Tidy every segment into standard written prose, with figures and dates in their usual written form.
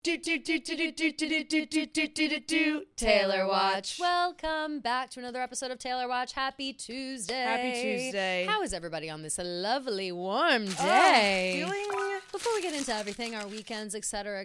Taylor Watch. Welcome back to another episode of Taylor Watch. Happy Tuesday. Happy Tuesday. How is everybody on this lovely warm day? Feeling... Before we get into everything, our weekends, etc.,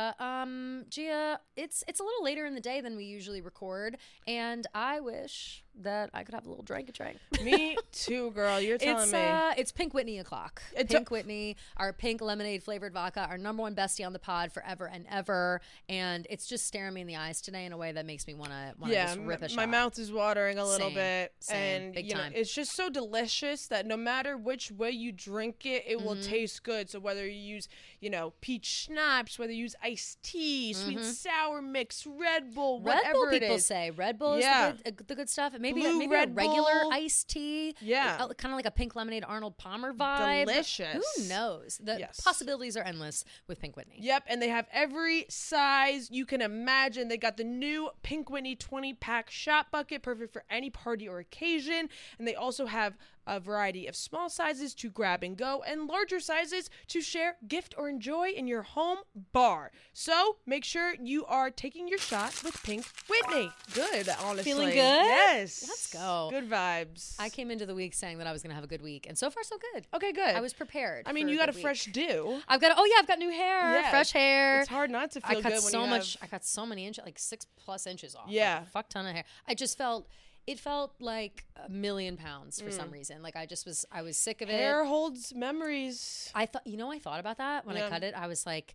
Gia, it's a little later in the day than we usually record, and I wish that I could have a little drink. Me too, girl. You're telling me. It's Pink Whitney o'clock. Pink Whitney, our pink lemonade flavored vodka, our number one bestie on the pod forever and ever, and it's just staring me in the eyes today in a way that makes me want to just rip a shot. My mouth is watering a little bit, Same. and Big you know, time. it's just so delicious that no matter which way you drink it, it will taste good. So whether you use, peach schnapps, whether you use iced tea, sweet and sour mix, Red Bull, whatever it is. People say Red Bull is the good stuff. Maybe Blue a Red regular Bull. iced tea. Yeah. Kind of like a pink lemonade Arnold Palmer vibe. Delicious. Who knows? The Yes. possibilities are endless with Pink Whitney. Yep, and they have every size you can imagine. They got the new Pink Whitney 20-pack shot bucket, perfect for any party or occasion. And they also have a variety of small sizes to grab and go and larger sizes to share, gift, or enjoy in your home bar. So make sure you are taking your shot with Pink Whitney. Good, honestly. Feeling good? Yes. Let's go. Good vibes. I came into the week saying that I was going to have a good week, and so far so good. Okay, good. I was prepared. I mean, for you got a good fresh week. do. I've got new hair, Yeah. fresh hair. It's hard not to feel good when I got so many inches, like 6+ inches off. Yeah. Like a fuck ton of hair. It felt like a million pounds for some reason. Like I was sick of it. Hair holds memories. I thought about that when I cut it. I was like,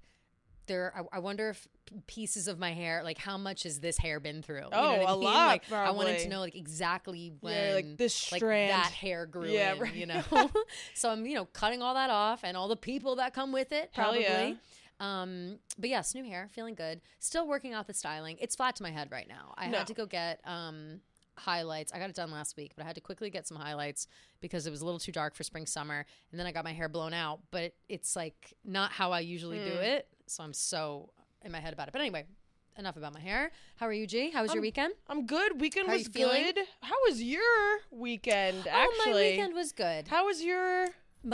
I wonder if pieces of my hair, like how much has this hair been through? Oh, you know what a I mean? lot, Like, I wanted probably. to know like exactly when, Yeah, like this like strand. that hair grew Yeah, in, right. So I'm, cutting all that off and all the people that come with it, Hell probably. yeah. But yes, new hair, feeling good. Still working out the styling. It's flat to my head right now. I had to go get highlights. I got it done last week, but I had to quickly get some highlights because it was a little too dark for spring summer, and then I got my hair blown out, but it's like not how I usually do it, so I'm so in my head about it. But anyway, enough about my hair. How are you, G? How was your weekend? I'm good. Weekend How are was you feeling? good. How was your weekend, actually? Oh, my weekend was good. How was your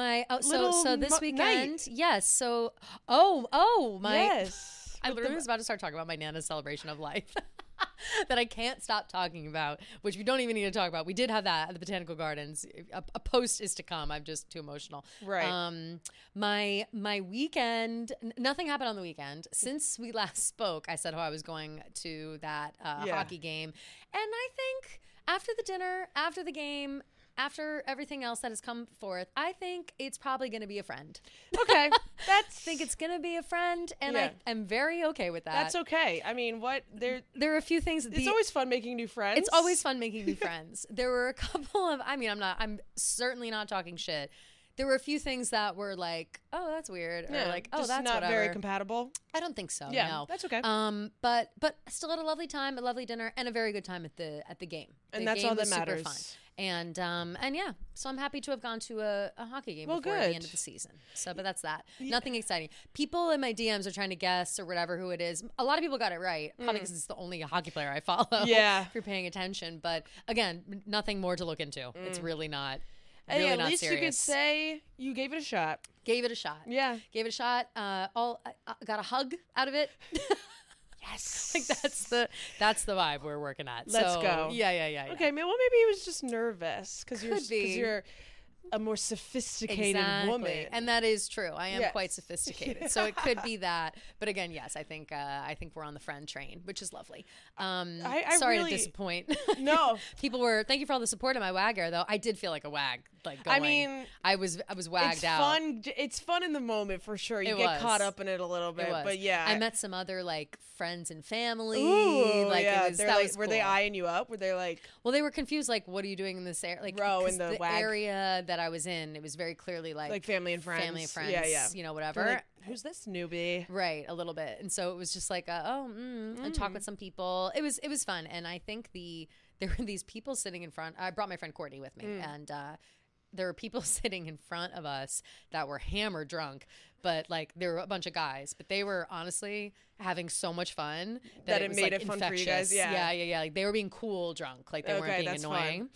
So this night? weekend, yes. So my Yes. I literally was about to start talking about my Nana's celebration of life that I can't stop talking about, which we don't even need to talk about. We did have that at the Botanical Gardens. A post is to come. I'm just too emotional. Right. My weekend, nothing happened on the weekend. Since we last spoke, I said how I was going to that hockey game. And I think after the dinner, after the game, after everything else that has come forth, I think it's probably going to be a friend. Okay. I think it's going to be a friend, and Yeah. I am very okay with that. That's okay. I mean, there There are a few things. it's always fun making new friends. It's always fun making new friends. There were a couple of, I'm certainly not talking shit. There were a few things that were like, oh, that's weird. Or like, oh, just that's not whatever. very compatible. I don't think so. Yeah, No. that's okay. But I still had a lovely time, a lovely dinner, and a very good time at the game. And The that's game all that was super matters. fun. And yeah, so I'm happy to have gone to a hockey game Well, before the good. end of the season. So, but that's that. Nothing exciting. People in my DMs are trying to guess or whatever who it is. A lot of people got it right, probably because it's the only hockey player I follow. Yeah. If you're paying attention, but again, nothing more to look into. It's really not. Hey, Really at not least you could serious. say you gave it a shot. Gave it a shot. Yeah. Gave it a shot. I got a hug out of it. Yes. Like that's the vibe we're working at. Let's So, go. Yeah. Okay, well, maybe he was just nervous because Could be. you're a more sophisticated woman. And that is true. I am Yes. quite sophisticated, so it could be that. But again, yes, I think we're on the friend train, which is lovely. I Sorry really- to disappoint. No. Thank you for all the support of my wagger, though. I did feel like a wag. Like going. I mean, I was wagged it's out. fun. It's fun in the moment for sure. You It get was. caught up in it a little bit, It was. but yeah. I met some other like friends and family. Ooh, like yeah. it was, They're that like, was were they cool. eyeing you up? Were they like, Well, they were confused. Like, what are you doing in this area? Like, Bro, in 'cause the the wag- area that I was in, it was very clearly like family and friends? Family and friends. Yeah. You know, whatever. They're like, who's this newbie? Right, a little bit. And so it was just like, and talk with some people. It was fun. And I think there were these people sitting in front. I brought my friend Courtney with me, and there were people sitting in front of us that were hammered drunk, but like there were a bunch of guys, but they were honestly having so much fun that it it was, made like, it fun for you infectious. guys. Yeah. Yeah. Like they were being cool drunk, like they weren't Okay, being that's annoying.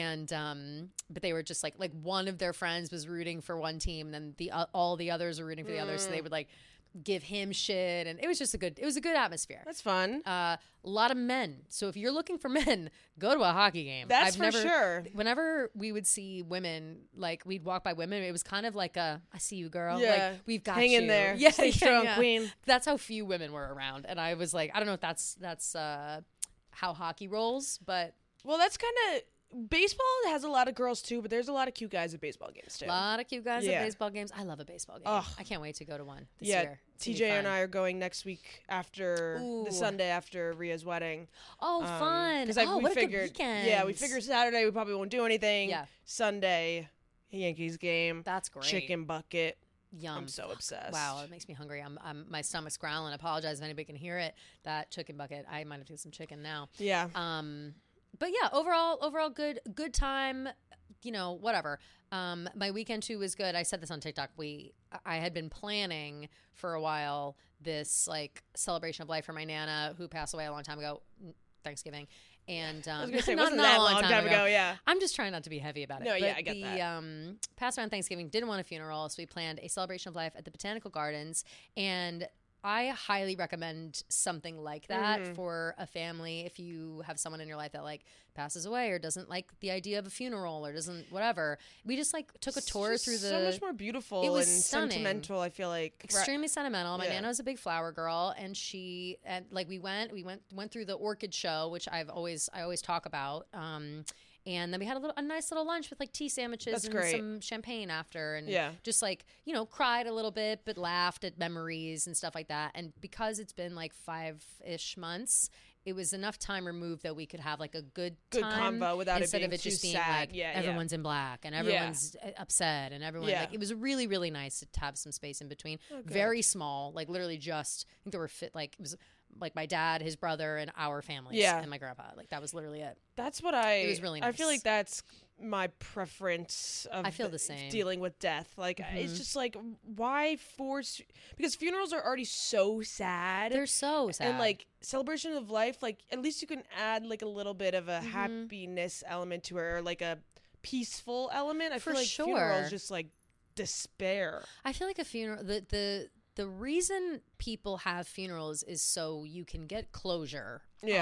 And but they were just like one of their friends was rooting for one team, and then all the others were rooting for the other, so they would like give him shit, and it was a good atmosphere. That's fun. A lot of men. So if you're looking for men, go to a hockey game. That's for sure. Whenever we would see women, like we'd walk by women, it was kind of like I see you, girl. Yeah. Like we've got Hang you. in there. Yeah, Stay strong, queen. That's how few women were around, and I was like, I don't know if that's how hockey rolls, but well, that's kind of. Baseball has a lot of girls too, but there's a lot of cute guys at baseball games too. A lot of cute guys at baseball games. I love a baseball game. Ugh. I can't wait to go to one this year. TJ and I are going next week after the Sunday after Ria's wedding. Oh, fun! Because we figured, we figured Saturday we probably won't do anything. Yeah. Sunday, Yankees game. That's great. Chicken bucket. Yum. I'm so obsessed. Wow, it makes me hungry. My stomach's growling. I apologize if anybody can hear it. That chicken bucket. I might have to get some chicken now. Yeah. But yeah, overall good time, whatever. My weekend too was good. I said this on TikTok. I had been planning for a while this like celebration of life for my Nana who passed away a long time ago, Thanksgiving. And I was gonna say, it wasn't that long time ago. Yeah. I'm just trying not to be heavy about it. No, but yeah, I get that. Passed around Thanksgiving, didn't want a funeral, so we planned a celebration of life at the Botanical Gardens, and I highly recommend something like that for a family if you have someone in your life that like passes away or doesn't like the idea of a funeral or doesn't whatever. We just like took a tour through the. So much more beautiful it was and stunning. Sentimental. I feel like extremely sentimental. My Yeah. Nana was a big flower girl, and we went through the orchid show, which I always talk about. And then we had a nice little lunch with like tea sandwiches and some champagne after, and just like cried a little bit, but laughed at memories and stuff like that. And because it's been like 5-ish months, it was enough time removed that we could have like a good time convo without instead it being of it just too being sad. like everyone's in black and everyone's upset and everyone like it was really really nice to have some space in between. Very small, like literally just I think there were it was like my dad, his brother, and our families, and my grandpa. Like that was literally it. That's what it was really nice. I feel like that's my preference of I feel the same. Dealing with death. Like it's just like why force, because funerals are already so sad. They're so sad. And like celebration of life, like at least you can add like a little bit of a happiness element to it, or like a peaceful element. I feel like funerals just like despair. I feel like a funeral the reason people have funerals is so you can get closure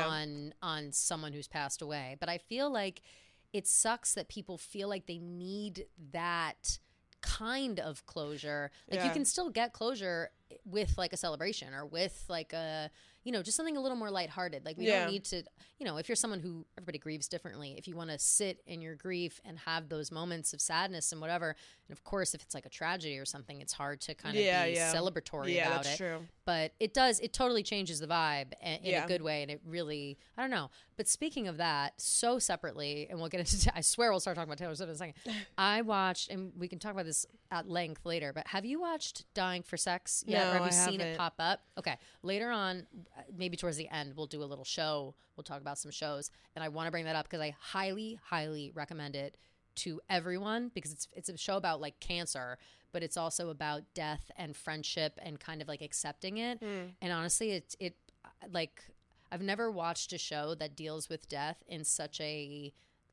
on someone who's passed away. But I feel like it sucks that people feel like they need that kind of closure. Like you can still get closure with like a celebration or with like a just something a little more lighthearted. Like we don't need to, if you're someone who everybody grieves differently, if you want to sit in your grief and have those moments of sadness and whatever. And of course, if it's like a tragedy or something, it's hard to kind of be celebratory about that's it. True. But it totally changes the vibe in a good way. And it really, I don't know. But speaking of that, so separately, and we'll get into, I swear we'll start talking about Taylor Swift in a second. I watched, and we can talk about this at length later, but have you watched Dying for Sex yet? No, or have you I seen it haven't. pop up? Okay. Later on, maybe towards the end, we'll do a little show. We'll talk about some shows. And I want to bring that up because I highly, highly recommend it to everyone because it's a show about like cancer, but it's also about death and friendship and kind of like accepting it. And honestly, it like I've never watched a show that deals with death in such a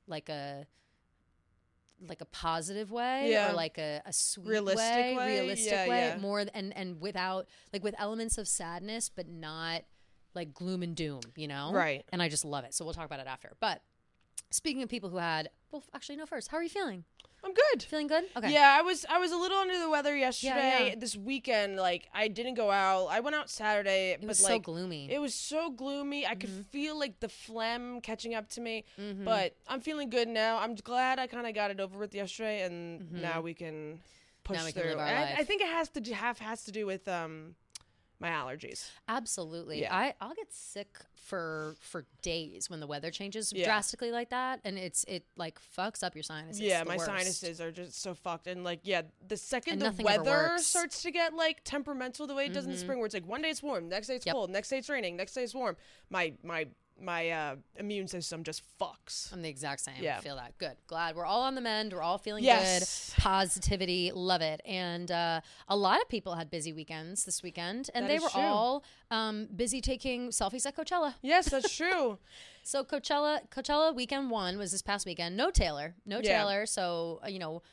positive way or like a sweet realistic way. more and without like with elements of sadness but not like gloom and doom, right? And I just love it. So we'll talk about it after. But speaking of people who had, well, actually no, first, how are you feeling? I'm good. Feeling good? Okay. Yeah, I was a little under the weather yesterday. This weekend, like I didn't go out. I went out Saturday, It was but so like gloomy. it was so gloomy. I could feel like the phlegm catching up to me. But I'm feeling good now. I'm glad I kind of got it over with yesterday, and now we can push Now we can through. live our And life. I think it has to do with my allergies. Absolutely. Yeah. I'll get sick for days when the weather changes Yeah. drastically like that, and it like fucks up your sinuses. Yeah, It's the my worst. sinuses are just so fucked. And like, the second And the nothing ever weather works. starts to get like temperamental the way it does in the spring, where it's like one day it's warm, next day it's cold, next day it's raining, next day it's warm, my immune system just fucks. I'm the exact same. Yeah. I feel that. Good. Glad we're all on the mend. We're all feeling Yes. good. Positivity. Love it. And a lot of people had busy weekends this weekend, and That they is were true. all busy taking selfies at Coachella. Yes, that's true. So Coachella weekend 1 was this past weekend. No Taylor. Yeah. Taylor. So,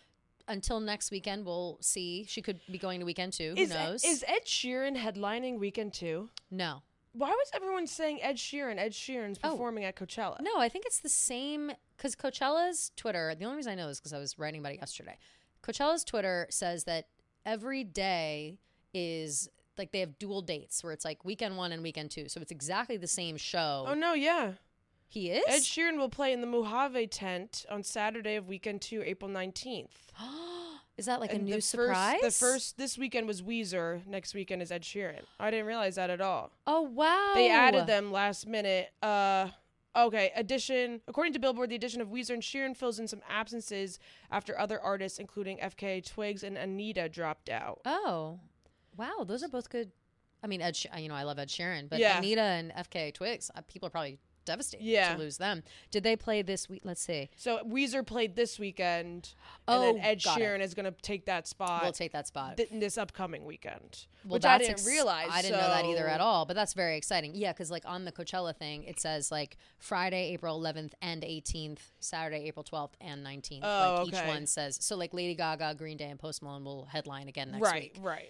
until next weekend, we'll see. She could be going to weekend 2. Who knows? Is Ed Sheeran headlining weekend 2? No. Why was everyone saying Ed Sheeran? Ed Sheeran's performing at Coachella. No, I think it's the same, because Coachella's Twitter, the only reason I know is because I was writing about it yesterday. Coachella's Twitter says that every day is, like, they have dual dates where it's like weekend 1 and weekend 2. So it's exactly the same show. Oh, no, yeah. He is? Ed Sheeran will play in the Mojave tent on Saturday of weekend 2, April 19th. Is that like And a new the surprise? this weekend was Weezer. Next weekend is Ed Sheeran. I didn't realize that at all. Oh, wow. They added them last minute. Okay, according to Billboard, the addition of Weezer and Sheeran fills in some absences after other artists, including FKA Twigs and Anita, dropped out. Oh, wow. Those are both good. I mean, I love Ed Sheeran, but Yeah. Anita and FKA Twigs, people are probably devastated Yeah. to lose them. Did they play this week? Let's see. So Weezer played this weekend, Oh, and then Ed got Sheeran it. is going to take that spot. We'll take that spot. This upcoming weekend, Well, which I that's didn't realize. I didn't know that either at all, but that's very exciting. Yeah, because like on the Coachella thing, it says like Friday, April 11th and 18th, Saturday, April 12th and 19th. Oh, like okay. each one says. So like Lady Gaga, Green Day, and Post Malone will headline again next week. Right.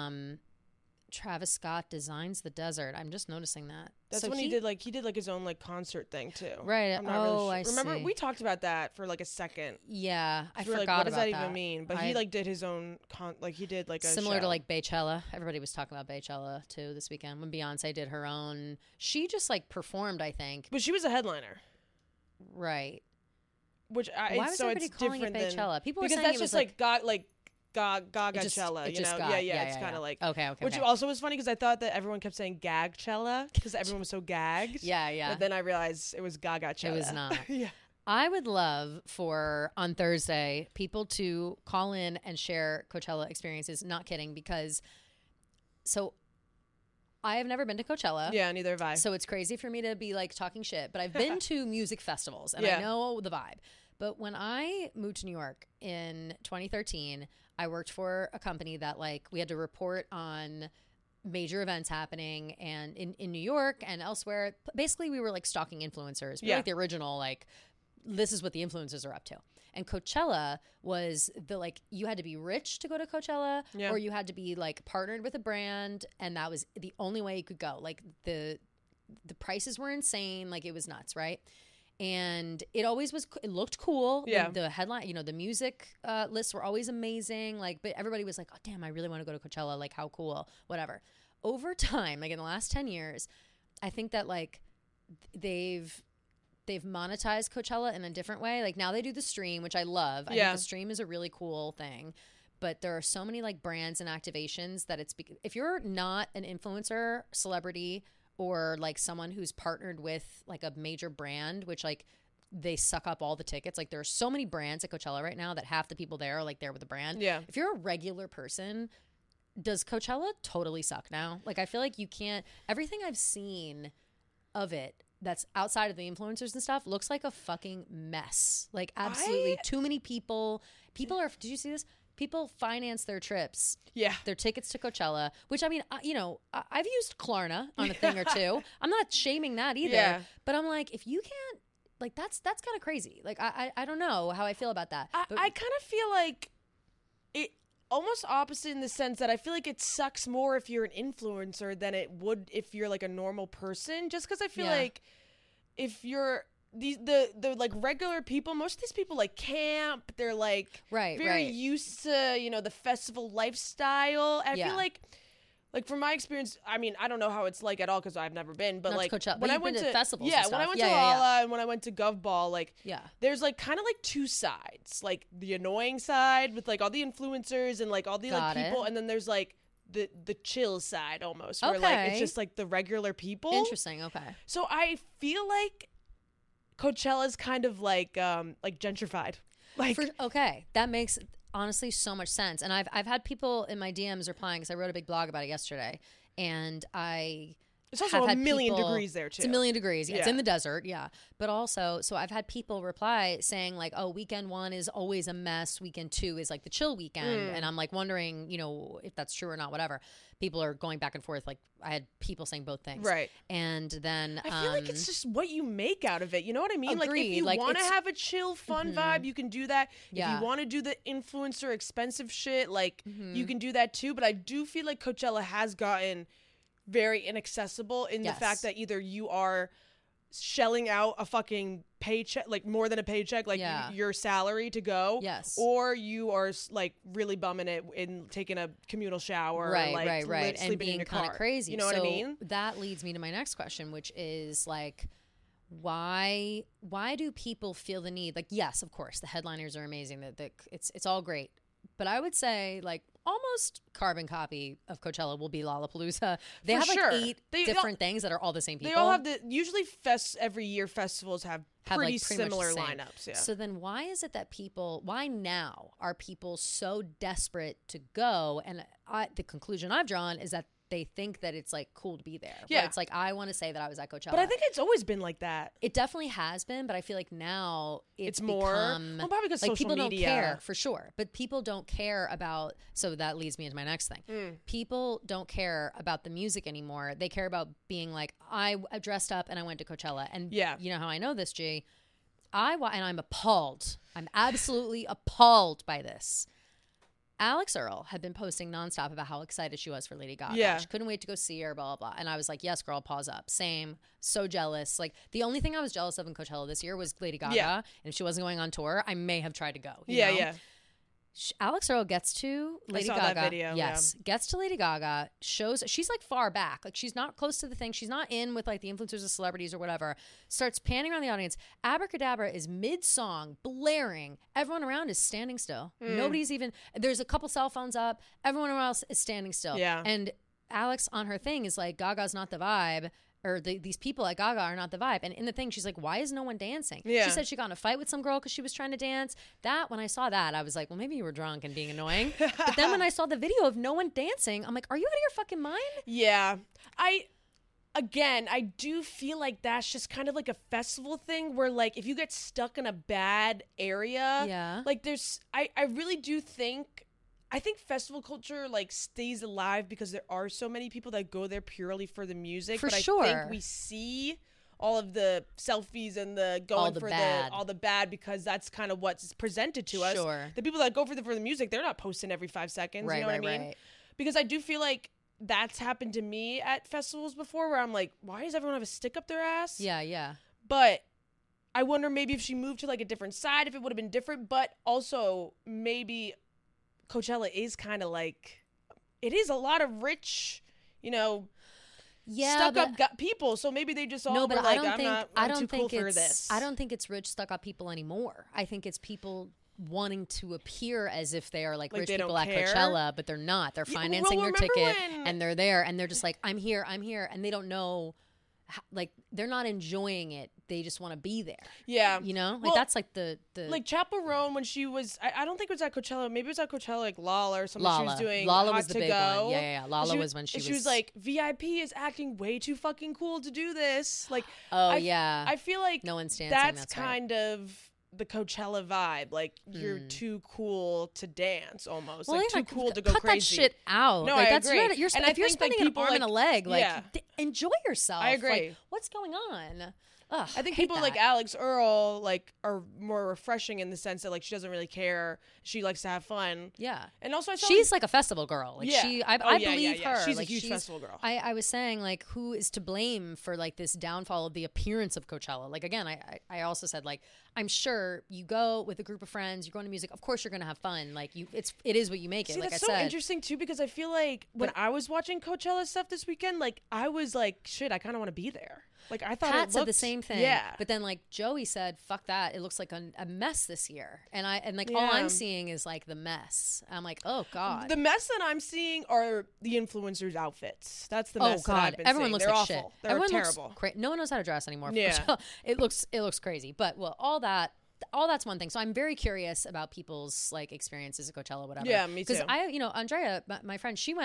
Travis Scott designs the desert. I'm just noticing that. That's So when he did his own like concert thing too. Right. I'm not really sure. I Remember see. we talked about that for like a second. Yeah, I We were forgot like, what does about that even mean? But he like did his own he did like a similar show. to like Beychella. Everybody was talking about Beychella too this weekend when Beyonce did her own. She just like performed, I think. But she was a headliner. Right. Which Why was so everybody it's calling it different than Beychella? People were because saying that's it was just like Gagachella, it you just know? got- Yeah, it's kind of like okay. Which also was funny because I thought that everyone kept saying Gagchella because everyone was so gagged. Yeah. But then I realized it was Gagachella. It was not. Yeah. I would love for on Thursday people to call in and share Coachella experiences. Not kidding, because I have never been to Coachella. Yeah, neither have I. So it's crazy for me to be like talking shit, but I've been to music festivals and Yeah. I know the vibe. But when I moved to New York in 2013, I worked for a company that like we had to report on major events happening and in New York and elsewhere. Basically, we were like stalking influencers. We were Yeah. like the original, like, this is what the influencers are up to. And Coachella was you had to be rich to go to Coachella, Yeah. or you had to be like partnered with a brand, and that was the only way you could go. Like the prices were insane, like it was nuts, right? And it always was. It looked cool. Yeah. The headline, the music lists were always amazing. Like, but everybody was like, "Oh, damn, I really want to go to Coachella. Like, how cool, whatever." Over time, like in the last 10 years, I think that like they've monetized Coachella in a different way. Like now they do the stream, which I love. I think the stream is a really cool thing. But there are so many like brands and activations that if you're not an influencer, celebrity, or like someone who's partnered with like a major brand, which like they suck up all the tickets. Like there are so many brands at Coachella right now that half the people there are like there with a brand. Yeah. If you're a regular person, does Coachella totally suck now? Like I feel like you can't. Everything I've seen of it that's outside of the influencers and stuff looks like a fucking mess. Like absolutely too many people. People are. Did you see this? People finance their trips, their tickets to Coachella, which I mean, I've used Klarna on a thing or two. I'm not shaming that either, but I'm like, if you can't, like, that's kind of crazy. Like, I don't know how I feel about that. But I kind of feel like it almost opposite in the sense that I feel like it sucks more if you're an influencer than it would if you're like a normal person. Just because I feel like if you're the like regular people, most of these people like camp, they're like very used to the festival lifestyle. And I feel like from my experience, I mean, I don't know how it's like at all because I've never been, but not like Coachella, when but I you've went been to festivals, when I went to Lolla and when I went to Gov Ball, like there's like kind of like two sides, like the annoying side with like all the influencers and like all the like people, and then there's like the chill side almost where like it's just like the regular people. Interesting. Okay. So I feel like Coachella's kind of like gentrified. Like okay, that makes honestly so much sense. And I've had people in my DMs replying because I wrote a big blog about it yesterday, and I It's also a million degrees there, too. It's a million degrees. Yeah. It's in the desert. Yeah. But also, so I've had people reply saying like, oh, weekend 1 is always a mess. Weekend 2 is like the chill weekend. And I'm like wondering, you know, if that's true or not, whatever. People are going back and forth. Like I had people saying both things. Right. And then I feel like it's just what you make out of it. You know what I mean? Agreed. Like if you want to have a chill, fun vibe, you can do that. Yeah. If you want to do the influencer expensive shit, like you can do that too. But I do feel like Coachella has gotten very inaccessible in the fact that either you are shelling out a fucking paycheck, like more than a paycheck, like your salary to go, or you are like really bumming it and taking a communal shower, right, and being kind of crazy. You know what I mean? That leads me to my next question, which is like, why do people feel the need? Like, yes, of course, the headliners are amazing. That it's all great, but I would say like almost carbon copy of Coachella will be Lollapalooza. They have like 8 different things that are all the same people. They all have usually every year festivals have pretty similar lineups. Yeah. So then why is it that why now are people so desperate to go? And the conclusion I've drawn is that they think that it's like cool to be there. Yeah. It's like, I want to say that I was at Coachella. But I think it's always been like that. It definitely has been, but I feel like now it's more, probably because like people media. Don't care, for sure. But people don't care about, so that leads me into my next thing. People don't care about the music anymore. They care about being like, I dressed up and I went to Coachella. And you know how I know this, G? And I'm appalled. I'm absolutely appalled by this. Alex Earle had been posting nonstop about how excited she was for Lady Gaga. Yeah. She couldn't wait to go see her, blah, blah, blah. And I was like, yes, girl, pause up. Same. So jealous. Like, the only thing I was jealous of in Coachella this year was Lady Gaga. Yeah. And if she wasn't going on tour, I may have tried to go. You know? Yeah. Alex Earle gets to Lady Gaga. I saw that video. Yes. Yeah. Gets to Lady Gaga, shows, she's like far back. Like she's not close to the thing. She's not in with like the influencers or celebrities or whatever. Starts panning around the audience. Abracadabra is mid-song, blaring. Everyone around is standing still. Nobody's even, there's a couple cell phones up. Everyone else is standing still. Yeah. And Alex on her thing is like, Gaga's not the vibe. Or these people at Gaga are not the vibe. And in the thing, she's like, why is no one dancing? Yeah. She said she got in a fight with some girl because she was trying to dance. When I saw that, I was like, well, maybe you were drunk and being annoying. But then when I saw the video of no one dancing, I'm like, are you out of your fucking mind? Yeah. I do feel like that's just kind of like a festival thing where like if you get stuck in a bad area, like I really do think, I think festival culture like stays alive because there are so many people that go there purely for the music. But I think we see all of the selfies and the going for all the bad because that's kind of what's presented to us. Sure. The people that go for the music, they're not posting every 5 seconds. You know what I mean? Right. Because I do feel like that's happened to me at festivals before where I'm like, why does everyone have a stick up their ass? Yeah. But I wonder maybe if she moved to like a different side, if it would have been different. But also maybe Coachella is kind of like, it is a lot of rich, stuck up people. So maybe they just all were like, I'm too cool for this. I don't think it's rich, stuck up people anymore. I think it's people wanting to appear as if they are like rich people at Coachella, but they're not. They're financing their ticket and they're there and they're just like, I'm here. And they don't know, like, they're not enjoying it. They just want to be there. Yeah. Like that's like the like Chappell Roan when she was, I don't think it was at Coachella. Maybe it was at Coachella, like Lala or something. She was doing Lala Hot was the to big Go. one. Yeah. Lala was when she was like, VIP is acting way too fucking cool to do this. Like, I feel like no one's dancing. That's kind of the Coachella vibe. Like, you're too cool to dance almost. Well, like, too cool to go cut crazy. Cut that shit out. No, like, I that's agree. If you're spending an arm and a leg, like, enjoy yourself. I agree. Like, what's going on? Ugh, I think people like Alex Earle like are more refreshing in the sense that like she doesn't really care. She likes to have fun. Yeah. And also she's like a festival girl. Like I believe her. She's like, a huge festival girl. I was saying like who is to blame for like this downfall of the appearance of Coachella? Like again, I also said like I'm sure you go with a group of friends, you're going to music, of course you're going to have fun. Like it is what you make it. See, like that's I said. So interesting too because I feel like when I was watching Coachella stuff this weekend, like I was like, shit, I kind of want to be there. Like I thought Pat said the same thing. Yeah. But then like Joey said, fuck that. It looks like a mess this year. And all I'm seeing is like the mess. I'm like, oh God. The mess that I'm seeing are the influencers' outfits. That's the mess that I've been Everyone seeing. Looks They're like awful. Shit. They're Everyone terrible. No one knows how to dress anymore. Yeah. It looks crazy. But well, all that's one thing. So I'm very curious about people's like experiences at Coachella, whatever. Yeah, me too. Because Andrea, my friend, she went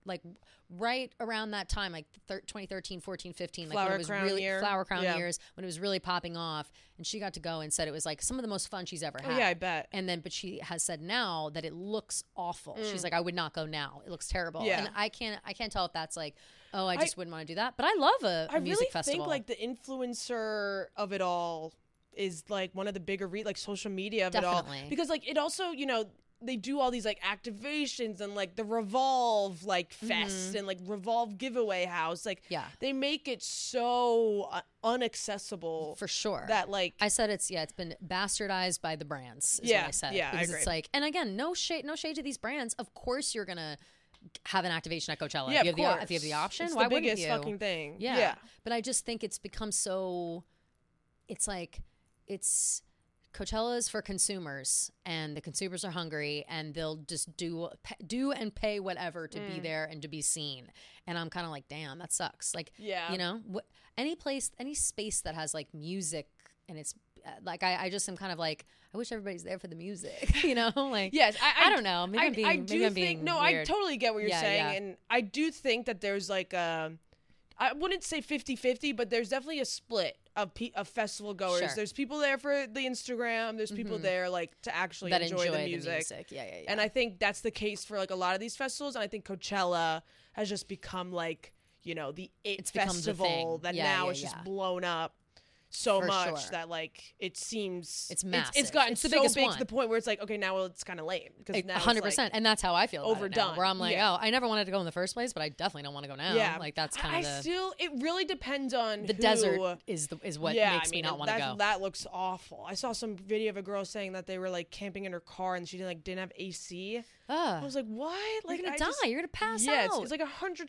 like right around that time, like 2013, 14, 15, like Flower when it was Crown really year. Flower Crown Yeah. years, when it was really popping off, and she got to go and said it was like some of the most fun she's ever had. Oh, yeah, I bet. And then, but she has said now that it looks awful. She's like, I would not go now. It looks terrible. Yeah. And I can't tell if that's like, oh, I just wouldn't want to do that. But I love a music really festival. think like the influencer of it all is like one of the bigger like social media of it all, Definitely. because like it also, you know, they do all these like activations and like the Revolve like fest and like Revolve giveaway house, like Yeah. they make it so unaccessible For sure. that like I said it's been bastardized by the brands. Is Yeah, what I said. yeah, I because agree. it's like, and again, no shade to these brands. Of course, you're gonna have an activation at Coachella. yeah, if of you have the option, it's why the wouldn't biggest you? fucking thing. Yeah. But I just think it's become so. It's like Coachella's for consumers, and the consumers are hungry, and they'll just do and pay whatever to be there and to be seen. And I'm kind of like, damn, that sucks. Like, Yeah. you know, any space that has like music, and it's like I just am kind of like, I wish everybody's there for the music, you know, like Yes, I don't know. Maybe I do think no, I weird. totally get what you're Yeah, saying, yeah. and I do think that there's like I wouldn't say 50-50, but there's definitely a split of festival goers. Sure. There's people there for the Instagram. There's people there like to actually that enjoy the music. Yeah. And I think that's the case for like a lot of these festivals. And I think Coachella has just become like, you know, the It's become the festival thing. that Yeah, now yeah, is just yeah. blown up so For much sure. that like it seems It's It's massive. gotten It's the so biggest big one. to the point where it's like, okay, now it's kind of lame because now 100%, it's like, and that's how I feel about it now, overdone. where I'm like, Yeah. oh, I never wanted to go in the first place, but I definitely don't want to go now. yeah, Like that's kind of it really depends on the who, desert is what yeah, makes I mean, me not want to go. That looks awful. I saw some video of a girl saying that they were like camping in her car and she didn't have AC. I Ugh. was like, what? Like, You're gonna I die. just- You're gonna pass yeah, out. it's like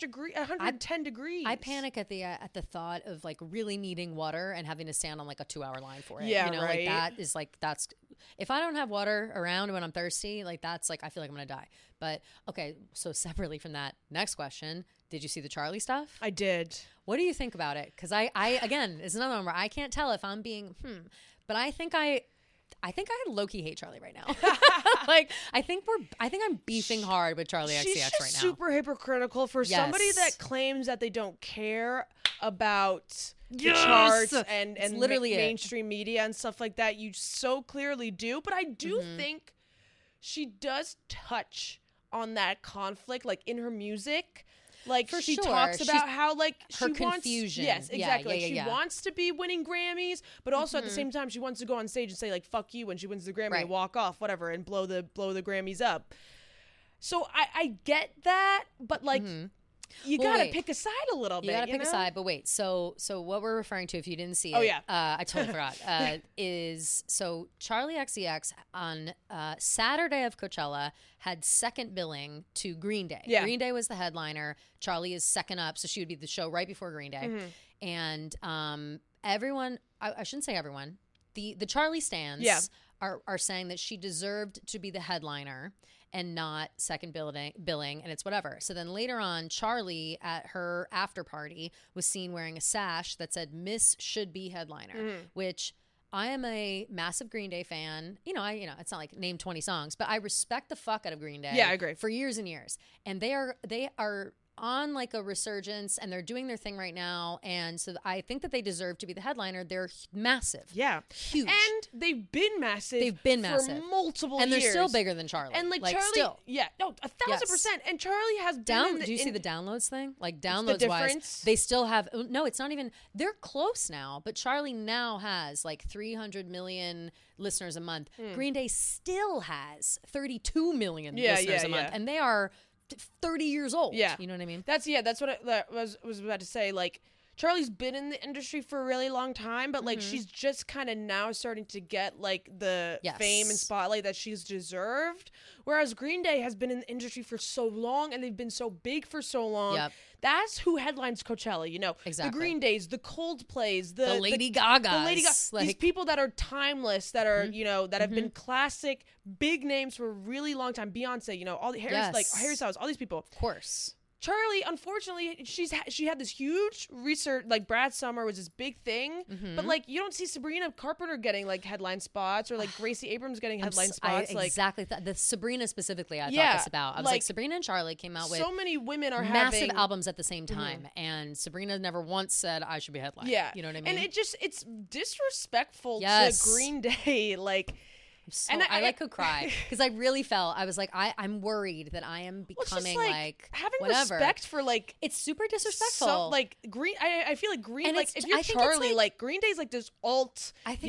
110 degrees. I panic at the thought of like really needing water and having to stand on like a 2-hour line for it. Yeah, you know, right. like that is like that's if I don't have water around when I'm thirsty, like that's like I feel like I'm gonna die. But okay, so separately from that, next question: did you see the Charlie stuff? I did. What do you think about it? Because I again, it's another one where I can't tell if I'm being but I think I low-key hate Charlie right now. Like I think I'm beefing hard with Charlie She's XCX just right now. super hypocritical for somebody Yes. that claims that they don't care about the Yes! charts It's and literally it. mainstream media and stuff like that. You so clearly do, but I do Mm-hmm. think she does touch on that conflict, like in her music. Like For she sure. talks She's- about how like her she wants, confusion. yes, Yeah, exactly. yeah, Like she yeah. wants to be winning Grammys, but also at the same time she wants to go on stage and say like "fuck you" when she wins the Grammy Right. and walk off, whatever, and blow the Grammys up. So I get that, but like you Well, gotta wait. pick a side a little bit. You gotta pick know? a side, but wait. So what we're referring to, if you didn't see it, Oh, yeah. I totally forgot. Is so Charlie XCX on Saturday of Coachella had second billing to Green Day. Yeah. Green Day was the headliner. Charlie is second up, so she would be the show right before Green Day. And everyone, I shouldn't say everyone, the Charlie stans Yeah. are saying that she deserved to be the headliner and not second billing, and it's whatever. So then later on, Charlie at her after party was seen wearing a sash that said "Miss should be headliner," which I am a massive Green Day fan. You know, it's not like name 20 songs, but I respect the fuck out of Green Day. Yeah, I agree. For years and years, and they are on like a resurgence, and they're doing their thing right now, and so I think that they deserve to be the headliner. They're massive, Yeah, huge, and they've been massive. They've been massive. for multiple and they're years. still bigger than Charlie. And like Charlie, still. yeah, no, 1,000%. And Charlie has been. Do you see the downloads thing? Like the downloads wise, difference? they still have no. It's not even. They're close now, but Charlie now has like 300 million listeners a month. Green Day still has 32 million listeners a month, and they are 30 years old. Yeah. You know what I mean? That's what I was about to say. Like Charlie's been in the industry for a really long time, but like she's just kind of now starting to get like the Yes. fame and spotlight that she's deserved. Whereas Green Day has been in the industry for so long and they've been so big for so long. Yep. That's who headlines Coachella, you know. Exactly. The Green Days, the Coldplays, The Lady Gagas. The Lady Gaga. These Like- people that are timeless, that are, you know, that have been classic, big names for a really long time. Beyonce, you know, all the Yes. Harry Styles, all these people. Of course. Charlie, unfortunately, she had this huge research. Like Brad Summer was this big thing, but like you don't see Sabrina Carpenter getting like headline spots or like Gracie Abrams getting headline spots. Exactly. The Sabrina specifically, I thought this about. I was like, Sabrina and Charlie came out with so many women are massive having albums at the same time, and Sabrina never once said I should be headline. Yeah, you know what I mean. And it's disrespectful to Green Day, like. So, and I could cry because I really felt I was like I'm worried that I am becoming like having whatever. Respect for like it's super disrespectful. Like Green, I feel like Green and like if you're Charlie, like Green Day's like this alt,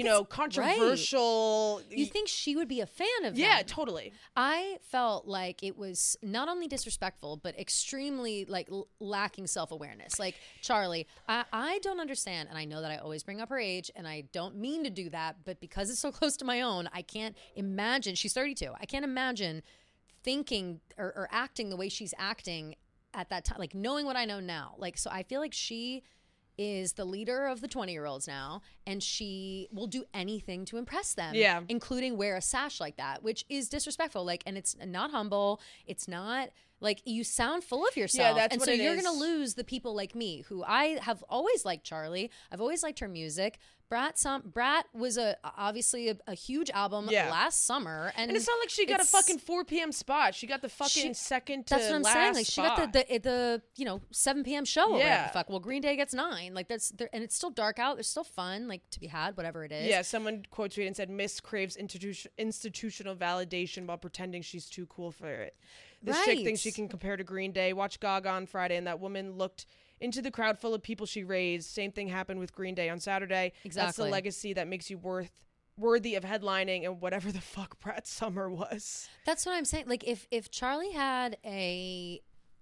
controversial. Right. You think she would be a fan of? Yeah, them. totally. I felt like it was not only disrespectful but extremely like lacking self-awareness. Like Charlie, I don't understand, and I know that I always bring up her age, and I don't mean to do that, but because it's so close to my own, I can't imagine. She's 32. I can't imagine thinking or acting the way she's acting at that time, like knowing what I know now. Like, so I feel like she is the leader of the 20-year-olds now, and she will do anything to impress them, including wear a sash like that, which is disrespectful. Like, and it's not humble. It's not like you sound full of yourself. Yeah, that's and what so it you're is. gonna lose the people like me, who I have always liked Charlie. I've always liked her music. Brat was obviously a huge album last summer, and it's not like she got a fucking 4 p.m. spot. She got the fucking second to that's what I'm last saying. Like she got spot. the 7 p.m. show. Or whatever the fuck. Well, Green Day gets 9. Like that's and it's still dark out. There's still fun like to be had, whatever it is. Yeah, someone quote tweeted and said, "Miss craves institutional validation while pretending she's too cool for it." This chick thinks she can compare to Green Day. Watch Gaga on Friday, and that woman looked into the crowd full of people she raised. Same thing happened with Green Day on Saturday. Exactly. That's the legacy that makes you worthy of headlining and whatever the fuck Brad Summer was. That's what I'm saying. Like if Charlie had a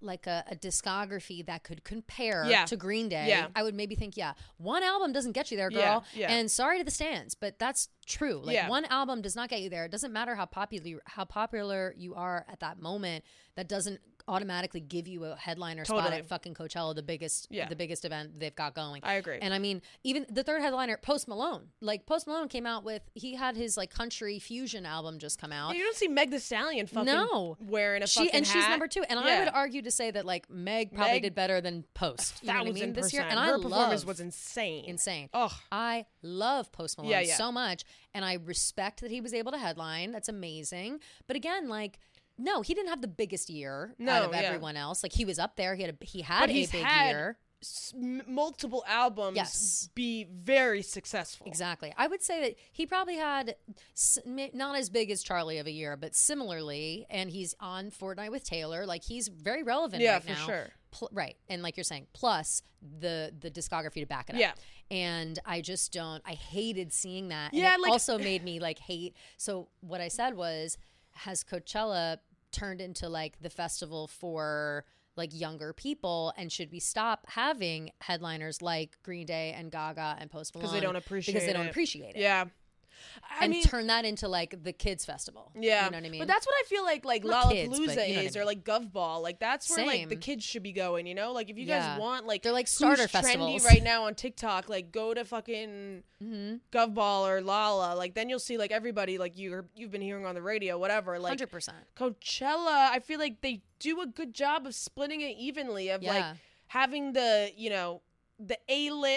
discography that could compare to Green Day, I would maybe think, one album doesn't get you there, girl. Yeah. And sorry to the stands, but that's true. Like one album does not get you there. It doesn't matter how popular you are at that moment. That doesn't automatically give you a headliner spot at fucking Coachella, the biggest event they've got going. I agree. And I mean, even the third headliner, Post Malone. Like Post Malone came out with, he had his like country fusion album just come out. Yeah, you don't see Meg Thee Stallion wearing a fucking hat. And she's number 2. And I would argue to say that like Meg probably did better than Post. You know what I mean? This year. And her performance was insane. Ugh. I love Post Malone so much. And I respect that he was able to headline. That's amazing. But again, like, no, he didn't have the biggest year out of everyone else. Like he was up there. He had a big year. Multiple albums be very successful. Exactly. I would say that he probably had not as big as Charlie of a year, but similarly, and he's on Fortnite with Taylor. Like he's very relevant right now. Yeah, for sure. Right. And like you're saying, plus the discography to back it up. Yeah. And I just don't, I hated seeing that. Yeah, and it also made me like hate. So what I said was, has Coachella turned into like the festival for like younger people, and should we stop having headliners like Green Day and Gaga and Post Malone because they don't appreciate it. Yeah. I mean, turn that into like the kids festival. Yeah, you know what I mean. But that's what I feel like Not Lollapalooza kids, is, or like Gov Ball. Like that's where like the kids should be going. You know, like if you guys want like they're like starter who's festivals trendy right now on TikTok, like go to fucking Gov Ball or Lala. Like then you'll see like everybody like you've been hearing on the radio, whatever. Like 100%. Coachella, I feel like they do a good job of splitting it evenly. Of like having the the A-list,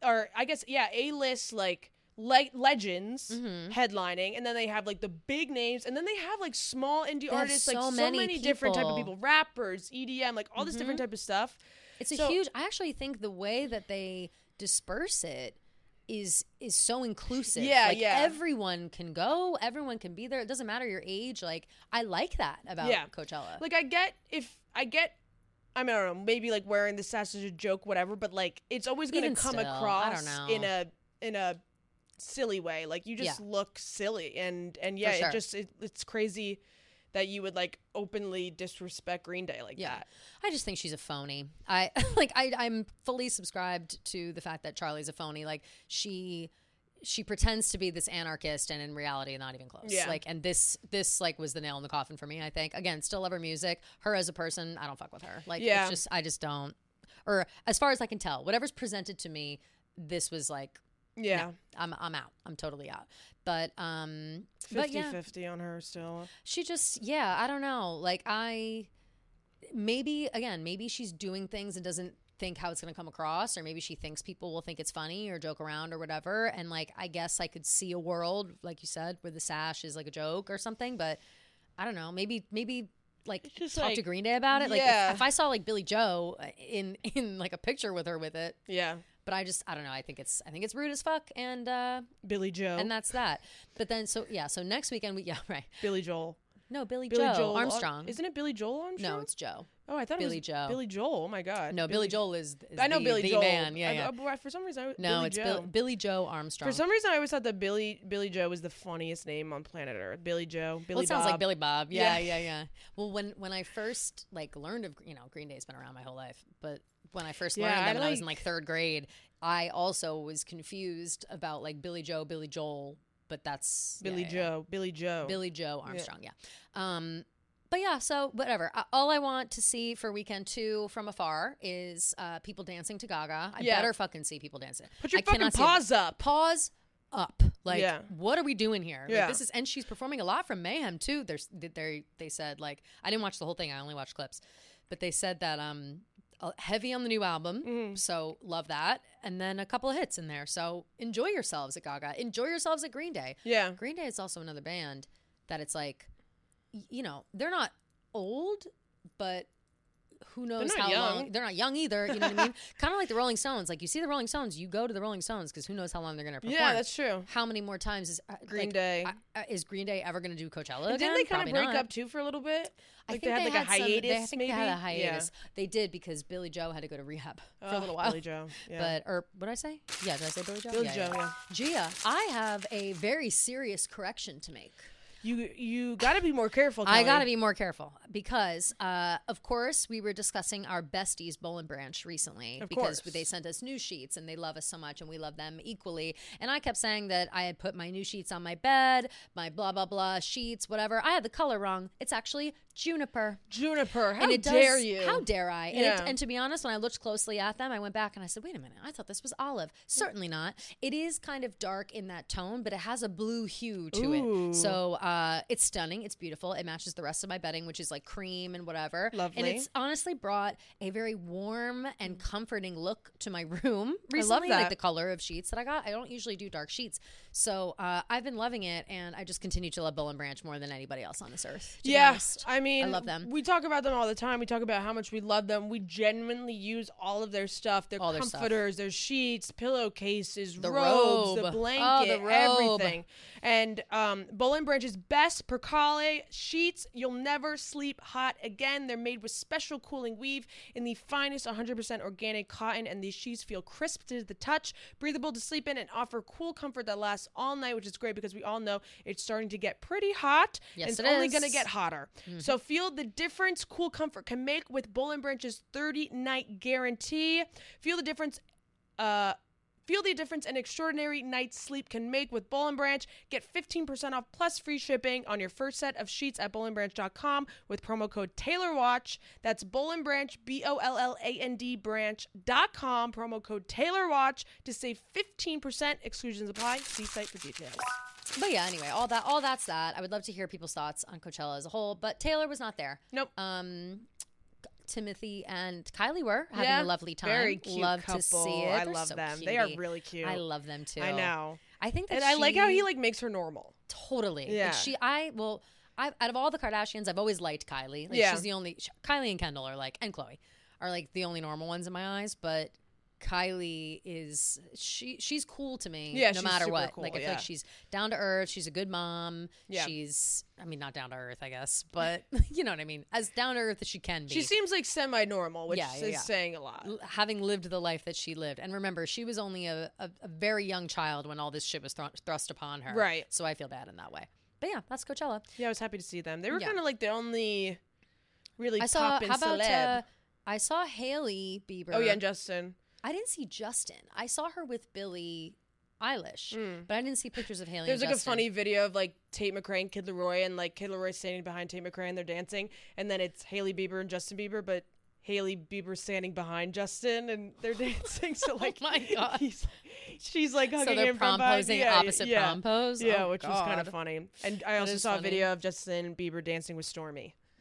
A-list like legends headlining, and then they have like the big names, and then they have like small indie artists, like so many different type of people, rappers, EDM, like all this different type of stuff. It's a huge. I actually think the way that they disperse it is so inclusive. Everyone can go, everyone can be there. It doesn't matter your age. Like I like that about Coachella. Like I get I mean, I don't know, maybe like wearing the sash as a joke, whatever, but like it's always going to come across in a silly way. Like you just look silly, and it's crazy that you would like openly disrespect Green Day like that. I just think she's a phony. I'm fully subscribed to the fact that Charlie's a phony. Like she pretends to be this anarchist, and in reality not even close. Like, and this like was the nail in the coffin for me, I think. Again, still love her music. Her as a person, I don't fuck with her. Like it's just, I just don't, or as far as I can tell, whatever's presented to me, this was like, no, I'm out. I'm totally out. But 50-50 on her still. She just, I don't know. Like maybe she's doing things and doesn't think how it's going to come across, or maybe she thinks people will think it's funny or joke around or whatever. And like, I guess I could see a world, like you said, where the sash is like a joke or something, but I don't know, maybe like just talk like, to Green Day about it. Like if I saw like Billy Joe in like a picture with her with it. Yeah. But I don't know. I think it's rude as fuck, and Billy Joe. and that's that. But then so next weekend right. Billy Joel. No, Billy Joel Armstrong. Isn't it Billy Joel Armstrong? No, it's Joe. Oh, I thought Billy it was Joe. Billy Joel. Oh my God. No, Billy Joel is I know the, Billy the Joel. man. Yeah. For some reason, No, Billy it's Joe. Billy Joe Armstrong. For some reason, I always thought that Billy Joe was the funniest name on planet Earth. Billy Joe. Billy Well, it sounds Bob. like Billy Bob. Yeah. Well, when I first like learned of Green Day's been around my whole life, but when I first learned them when I was in like third grade, I also was confused about like Billy Joe, Billy Joel, but that's Billy Joe. Billy Joe Armstrong. Yeah. But yeah, so whatever. All I want to see for weekend 2 from afar is people dancing to Gaga. I better fucking see people dancing. Put your I fucking cannot paws up. Paws up. Like, what are we doing here? Yeah. Like, this is, and she's performing a lot from Mayhem too. They said, like, I didn't watch the whole thing. I only watched clips, but they said that heavy on the new album. So love that. And then a couple of hits in there. So enjoy yourselves at Gaga. Enjoy yourselves at Green Day. Yeah. Green Day is also another band that it's like, they're not old, but who knows how long. They're not young either. You know what I mean? Kind of like the Rolling Stones. Like, you see the Rolling Stones, you go to the Rolling Stones because who knows how long they're going to perform. Yeah, that's true. How many more times is Green Day? Is Green Day ever going to do Coachella again? Didn't they kind of break not. up too for a because, of course, we were discussing our besties, Boll and Branch, recently because they sent us new sheets and they love us so much and we love them equally. And I kept saying that I had put my new sheets on my bed, my blah, blah, blah sheets, whatever. I had the color wrong. It's actually juniper. How dare you? How dare I? And to be honest, when I looked closely at them, I went back and I said, wait a minute, I thought this was olive. Certainly not. It is kind of dark in that tone, but it has a blue hue to it. So it's stunning. It's beautiful. It matches the rest of my bedding, which is like cream and whatever. Lovely. And it's honestly brought a very warm and comforting look to my room recently. I love that. Like the color of sheets that I got. I don't usually do dark sheets. So I've been loving it, and I just continue to love Boll and Branch more than anybody else on this earth. I mean, I love them. We talk about them all the time. We talk about how much we love them. We genuinely use all of their stuff, their comforters, their sheets, pillowcases, the robes, robe. the blanket, the robe. everything. And Boll and Branch's best percale sheets. You'll never sleep hot again. They're made with special cooling weave in the finest 100% organic cotton, and these sheets feel crisp to the touch, breathable to sleep in, and offer cool comfort that lasts all night, which is great because we all know it's starting to get pretty hot. Yes, and it's it only is. going to get hotter. So feel the difference cool comfort can make with Boll and Branch's 30-night guarantee. Feel the difference an extraordinary night's sleep can make with Boll and Branch. Get 15% off plus free shipping on your first set of sheets at bollandbranch.com with promo code TaylorWatch. That's Boll and Branch, BOLLAND branch.com, promo code TaylorWatch to save 15%. Exclusions apply. See site for details. But yeah, anyway, all that's that. I would love to hear people's thoughts on Coachella as a whole, but Taylor was not there. Nope. Timothy and Kylie were having a lovely time. Very cute love couple. to see it. I They're love so them. cutie. They are really cute. I love them too. I know. I think that and I like how he like makes her normal. Totally. Yeah. Like out of all the Kardashians, I've always liked Kylie. Like she's the only Kylie and Kendall are like, and Khloe are like the only normal ones in my eyes, but Kylie is she's cool to me no matter what. Cool, like I feel like she's down to earth, she's a good mom. Yeah. She's not down to earth, I guess, but you know what I mean. As down to earth as she can be. She seems like semi-normal, which is saying a lot. Having lived the life that she lived. And remember, she was only a very young child when all this shit was thrust upon her. Right. So I feel bad in that way. But yeah, that's Coachella. Yeah, I was happy to see them. They were kind of like the only really poppin' how about, celeb. I saw Hailey Bieber. Oh yeah, and Justin. I didn't see Justin. I saw her with Billie Eilish, but I didn't see pictures of Hailey. There's and like Justin. a funny video of like Tate McRae and Kid Laroi, and like Kid Laroi standing behind Tate McRae and they're dancing, and then it's Hailey Bieber and Justin Bieber, but Hailey Bieber standing behind Justin and they're dancing. So like, oh my god, she's like hugging so they're him from behind. prom-posing opposite prom pose. Yeah, Oh, which was kind of funny. And I also saw a funny. video of Justin Bieber dancing with Stormi.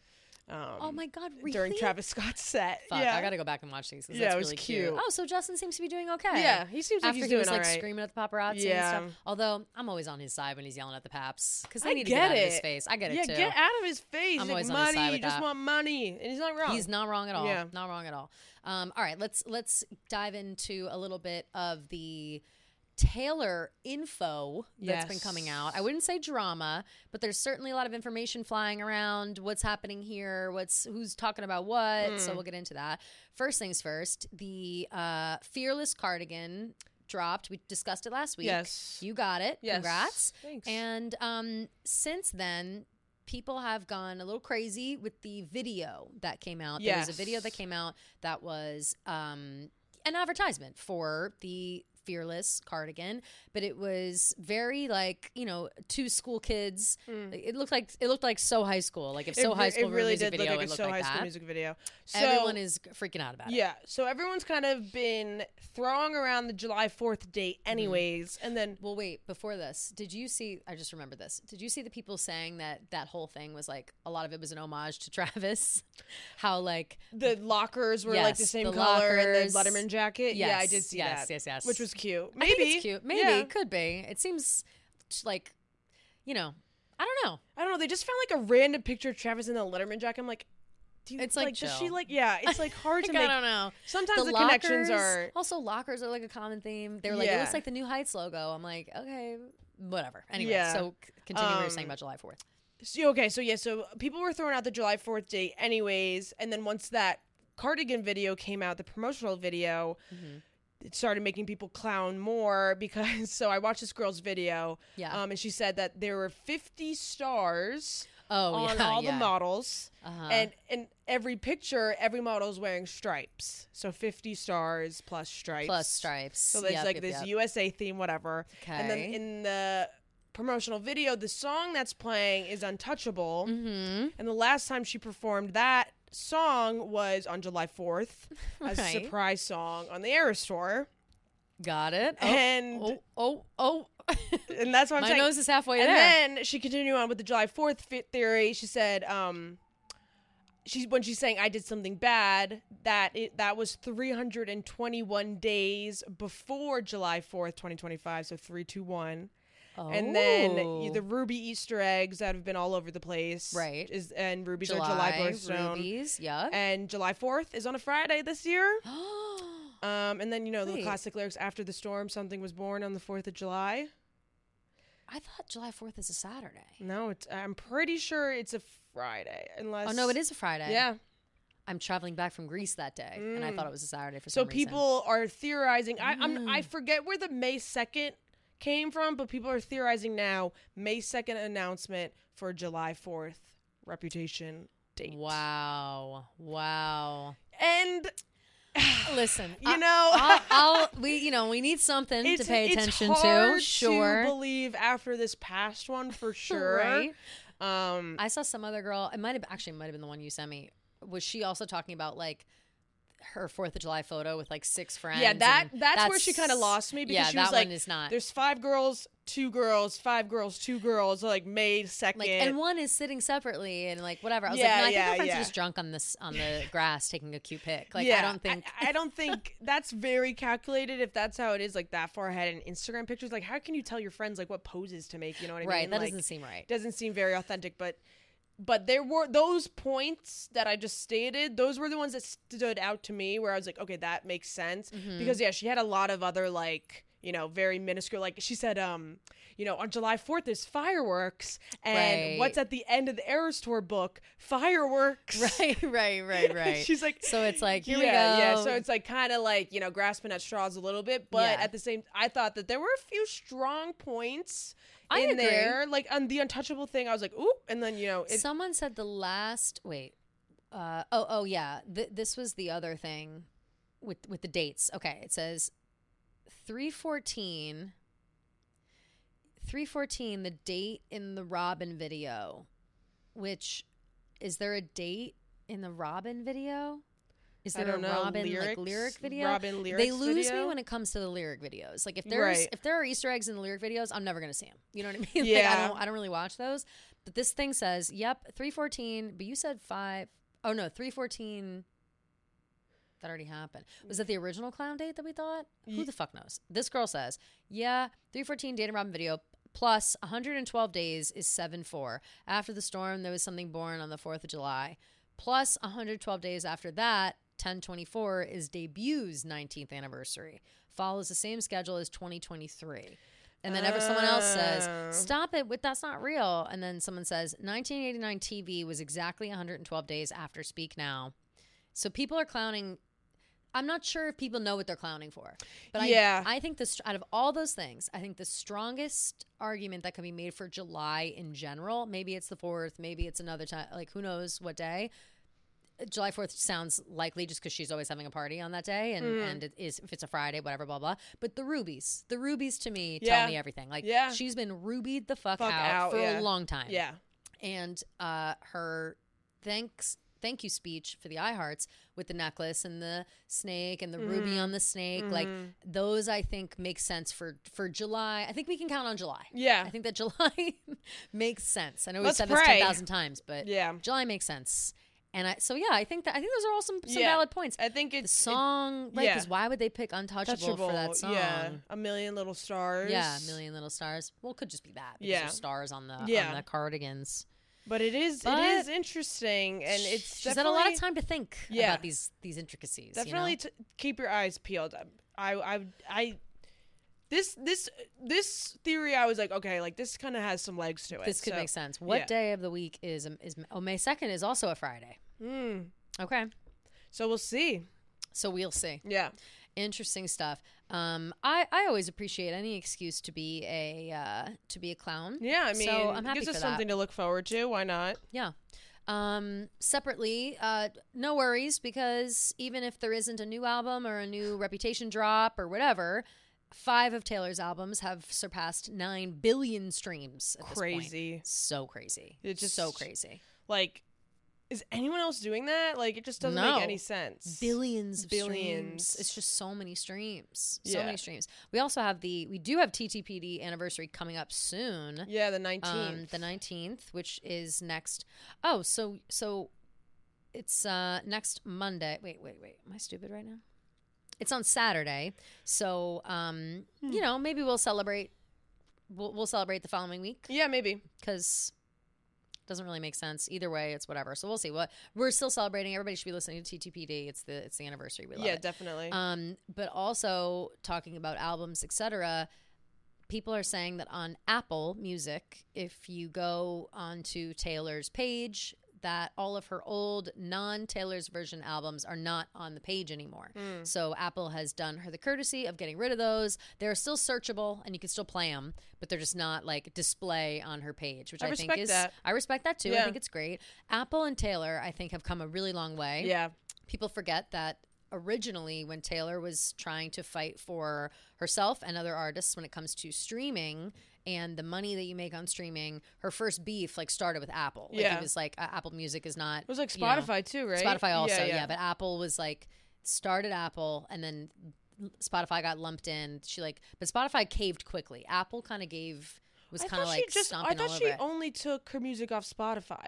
Oh my God, really? During Travis Scott's set. Fuck, yeah. I gotta go back and watch these. Yeah, That's it was really cute. Oh, so Justin seems to be doing okay. Yeah, he seems like After he's he doing was all like right. screaming at the paparazzi Yeah. and stuff. Although I'm always on his side when he's yelling at the paps because they I need to get get out of it. his face. I get it Yeah, too. get out of his face. I'm Like, always on his side money, with you just that. want money. And he's not wrong. He's not wrong at all. Yeah. Not wrong at all. All right, let's dive into a little bit of the Taylor info that's been coming out. I wouldn't say drama, but there's certainly a lot of information flying around. What's happening here? Who's talking about what? So we'll get into that. First things first, the Fearless cardigan dropped. We discussed it last week. Yes. You got it. Yes. Congrats. Thanks. And since then, people have gone a little crazy with the video that came out. There was a video that came out that was an advertisement for the Fearless cardigan, but it was very like, two school kids. It looked like So High School. Like if So High School it really music did video, look like it a looked So like High School that. music video. So Everyone is freaking out about it. Yeah, so everyone's kind of been throwing around the July 4th date anyways, and then Well, wait, before this, did you see, I just remembered this. Did you see the people saying that whole thing was like, a lot of it was an homage to Travis? How like the lockers were like the Yes, same the color lockers. and the Letterman jacket. Yes, Yeah, I did see yes, that. yes. Which was cute. I Maybe. think it's cute. Maybe. Yeah. It could be. It seems like, I don't know. I don't know. They just found like a random picture of Travis in the Letterman jacket. I'm like, do you, It's like does she chill. like, yeah, it's like hard to Like, make. I don't know. Sometimes the connections are. Also, lockers are like a common theme. They were like, it Yeah. looks like the New Heights logo. I'm like, okay, whatever. Anyway, Yeah. so continue what you were saying about July 4th. So people were throwing out the July 4th date anyways, and then once that cardigan video came out, the promotional video, it started making people clown more because, so I watched this girl's video, Yeah. and she said that there were 50 stars on yeah, all yeah. the models, Uh-huh. and in every picture, every model is wearing stripes, so 50 stars plus stripes. Plus stripes. So there's this USA theme, whatever. And then Okay. in the promotional video, the song that's playing is Untouchable. Mm-hmm. And the last time she performed that song was on July 4th as a Right. surprise song on the Eras Tour. Got it. Oh, And and that's what I'm My saying. nose is halfway and there. then she continued on with the July 4th theory. She said when she's saying I did something bad, that was 321 days before July 4th, 2025, so 321. And then the Ruby Easter eggs that have been all over the place. Right. And Rubies are July birthstone. Rubies, yeah. And July 4th is on a Friday this year. And then, the Wait. classic lyrics, after the storm, something was born on the 4th of July. I thought July 4th is a Saturday. No, I'm pretty sure it's a Friday. Unless. Oh, no, it is a Friday. Yeah. I'm traveling back from Greece that day, and I thought it was a Saturday for So some reason. people are theorizing. I forget where the May 2nd came from, but people are theorizing now May 2nd announcement for July 4th Reputation date. Wow. And Listen, we need something to pay attention it's hard to. Sure. to believe after this past one for sure. Right. Um, I saw some other girl. It might have been the one you sent me. Was she also talking about like her 4th of July photo with like 6 friends? yeah, and that's where she kind of lost me because she was that like, one is not. there's 5 girls, 2 girls, 5 girls, 2 girls, like May 2nd. Like, and one is sitting separately and like whatever. I was Yeah, like, no, I think yeah, her friends yeah. are just drunk on the grass taking a cute pic. Like, yeah, I I don't think that's very calculated if that's how it is, like that far ahead in Instagram pictures. Like, how can you tell your friends like what poses to make? You know what I right. mean? That Like, doesn't seem right. doesn't seem very authentic, but there were those points that I just stated. Those were the ones that stood out to me where I was like, okay, that makes sense. Mm-hmm. Because yeah, she had a lot of other like, very minuscule, like she said, on July 4th there's fireworks, and Right. what's at the end of the Eras Tour book? Fireworks. Right. She's like, So it's like, here we go. Yeah, so it's like kind of like, grasping at straws a little bit, but Yeah. at the same, I thought that there were a few strong points I in agree. there. Like on the Untouchable thing, I was like, ooh, and then, Someone said this was the other thing with the dates. Okay, it says 3/14, the date in the Robin video, which, is there a date in the Robin video? Is there a Robin lyric video? Robin lyrics They lose video? me when it comes to the lyric videos. Like if there are Easter eggs in the lyric videos, I'm never gonna see them. You know what I mean? Yeah. Like I don't really watch those. But this thing says, yep, 314. But you said 5. Oh no, 314. That already happened. Was that the original clown date that we thought? Who the fuck knows? This girl says, yeah, 314 Date and Robin video plus 112 days is 7/4. After the storm, there was something born on the 4th of July. Plus 112 days after that, 10/24 is debut's 19th anniversary. Follows the same schedule as 2023. And then someone else says, stop it, that's not real. And then someone says, 1989 TV was exactly 112 days after Speak Now. So people are clowning. I'm not sure if people know what they're clowning for. But I think out of all those things, I think the strongest argument that can be made for July in general, maybe it's the 4th, maybe it's another time, like who knows what day. July 4th sounds likely just because she's always having a party on that day. And it is, if it's a Friday, whatever, blah, blah. But the Rubies to me tell me everything. Like she's been rubied the fuck out for a long time. Yeah. And her thank you speech for the iHearts with the necklace and the snake and the ruby on the snake. Like those I think make sense for July. I think we can count on July. Yeah. I think that July makes sense. I know we've said pray. this 10,000 times, but yeah, July makes sense. And I think those are all some valid points. I think it's the song, right? Because why would they pick Untouchable for that song? Yeah, A Million Little Stars. Yeah, A Million Little Stars. Well, it could just be that. Because there's stars on the cardigans. But it is interesting, and she's had a lot of time to think about these intricacies. Definitely keep your eyes peeled. This theory, I was like, okay, like this kind of has some legs to it. This could make sense. What day of the week is May 2nd is also a Friday. Okay. So we'll see. Yeah. Interesting stuff. I always appreciate any excuse to be a clown. Yeah, I mean, so I'm happy gives us for that. something to look forward to. Why not? Yeah. Separately, no worries, because even if there isn't a new album or a new Reputation drop or whatever, 5 of Taylor's albums have surpassed 9 billion streams at this point. Crazy. So crazy. It's just so crazy. Like, is anyone else doing that? Like, it just doesn't make any sense. Billions of streams. It's just so many streams. So many streams. We also have we do have TTPD anniversary coming up soon. Yeah, the 19th. The 19th, which is next. Oh, so it's next Monday. Wait. Am I stupid right now? It's on Saturday. So, maybe we'll celebrate. We'll celebrate the following week. Yeah, maybe. Because doesn't really make sense. Either way, it's whatever. So we'll see. We're still celebrating. Everybody should be listening to TTPD. It's the anniversary. We love it. Definitely. But also talking about albums, etc. People are saying that on Apple Music, if you go onto Taylor's page, that all of her old non-Taylor's version albums are not on the page anymore. So Apple has done her the courtesy of getting rid of those. They're still searchable and you can still play them, but they're just not like display on her page, which I think is that. I respect that too. Yeah. I think it's great. Apple and Taylor, I think, have come a really long way. Yeah. People forget that originally when Taylor was trying to fight for herself and other artists when it comes to streaming and the money that you make on streaming, her first beef started with Apple. It was like Apple Music is not. It was like Spotify too, right? Spotify also, yeah. But Apple was started Apple, and then Spotify got lumped in. But Spotify caved quickly. Apple kind of was kind of stomping all over it. I thought she only took her music off Spotify.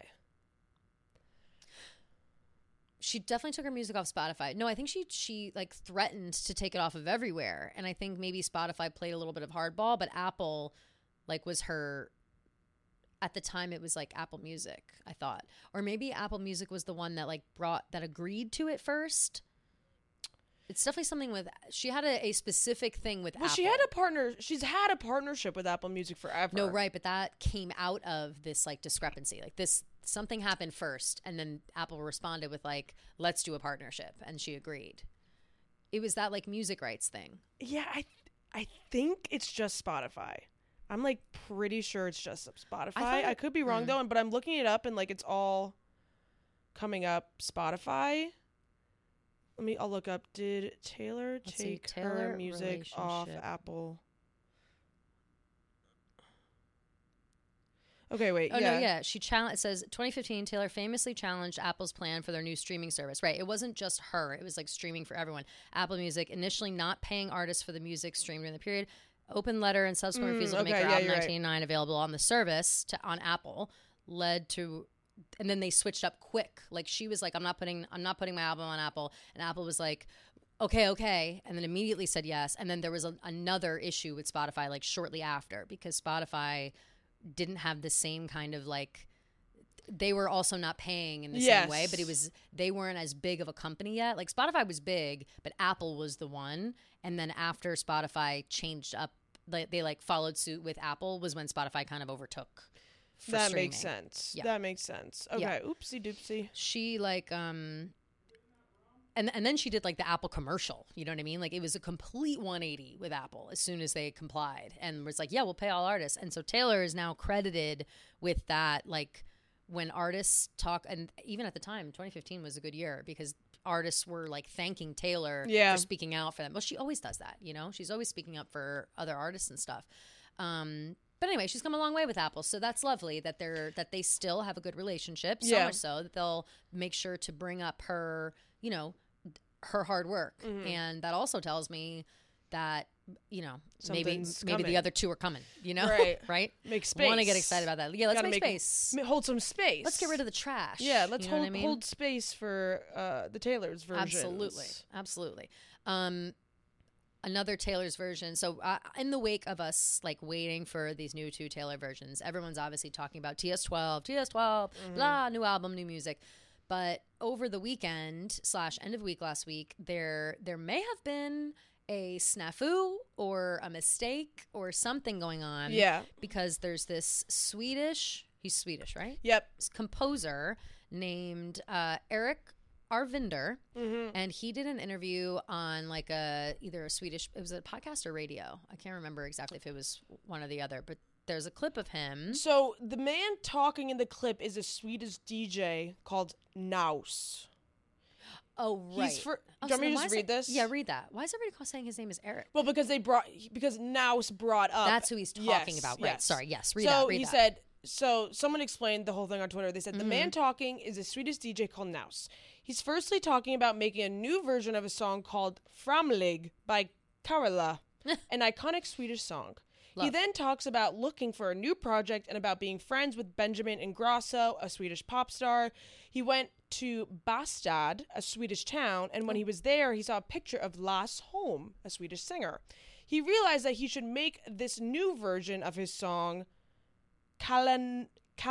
She definitely took her music off Spotify. No, I think she threatened to take it off of everywhere, and I think maybe Spotify played a little bit of hardball, but Apple was her. At the time, it was Apple Music, I thought, or maybe Apple Music was the one that agreed to it first. It's definitely something with. She had a specific thing with Apple. She had a partner. She's had a partnership with Apple Music forever. No, right, but that came out of this discrepancy. Something happened first, and then Apple responded with let's do a partnership, and she agreed. It was that music rights thing. Yeah, I think it's just Spotify. I'm pretty sure it's just Spotify. I could be wrong though, but I'm looking it up and it's all coming up Spotify. I'll look up. Did Taylor take her music off Apple? Okay, wait. Oh, no, yeah. It says 2015, Taylor famously challenged Apple's plan for their new streaming service. Right. It wasn't just her. It was like streaming for everyone. Apple Music initially not paying artists for the music streamed during the period. Open letter and subsequent refusal to make her album 1989 available on the service on Apple led to, and then they switched up quick. Like she was like, I'm not putting my album on Apple, and Apple was like, okay, and then immediately said yes. And then there was another issue with Spotify like shortly after, because Spotify didn't have the same kind of like, they were also not paying in the same way, but they weren't as big of a company yet. Like Spotify was big, but Apple was the one. And then after Spotify changed up, they like followed suit with Apple, was when Spotify kind of overtook. That makes sense. Yeah. That makes sense. Okay. Yeah. Oopsie doopsie. She like, and then she did like the Apple commercial. You know what I mean? Like it was a complete 180 with Apple as soon as they complied and was like, yeah, we'll pay all artists. And so Taylor is now credited with that. Like when artists talk, and even at the time, 2015 was a good year because artists were like thanking Taylor for speaking out for them. Well, she always does that, you know? She's always speaking up for other artists and stuff. But anyway, she's come a long way with Apple, so that's lovely that they still have a good relationship. So much so that they'll make sure to bring up her, you know, her hard work, and that also tells me that, you know, maybe the other two are coming. You know, right? Make space. Want to get excited about that? Yeah, let's make space. Hold some space. Let's get rid of the trash. Yeah, let's hold space for the Taylor's versions. Absolutely. Another Taylor's version. So in the wake of us like waiting for these new 2 Taylor versions, everyone's obviously talking about TS12, blah, new album, new music. But over the weekend / end of week last week, there may have been a snafu or a mistake or something going on. Yeah. Because there's this he's Swedish, right? Yep. This composer named Eric Arvinder, and he did an interview on like either a Swedish, it was a podcast or radio. I can't remember exactly if it was one or the other, but there's a clip of him. So the man talking in the clip is a Swedish DJ called Naus. Oh, right. Do you want me to just read this? Yeah, read that. Why is everybody saying his name is Eric? Well, because Naus brought up. That's who he's talking about, right? Yes. Sorry, yes, read that. So he said, so someone explained the whole thing on Twitter. They said, the man talking is a Swedish DJ called Naus. He's firstly talking about making a new version of a song called Framlig by Carola, an iconic Swedish song. Love. He then talks about looking for a new project and about being friends with Benjamin Ingrosso, a Swedish pop star. He went to Bastad, a Swedish town, and when he was there, he saw a picture of Lasse Holm, a Swedish singer. He realized that he should make this new version of his song, Cannelloni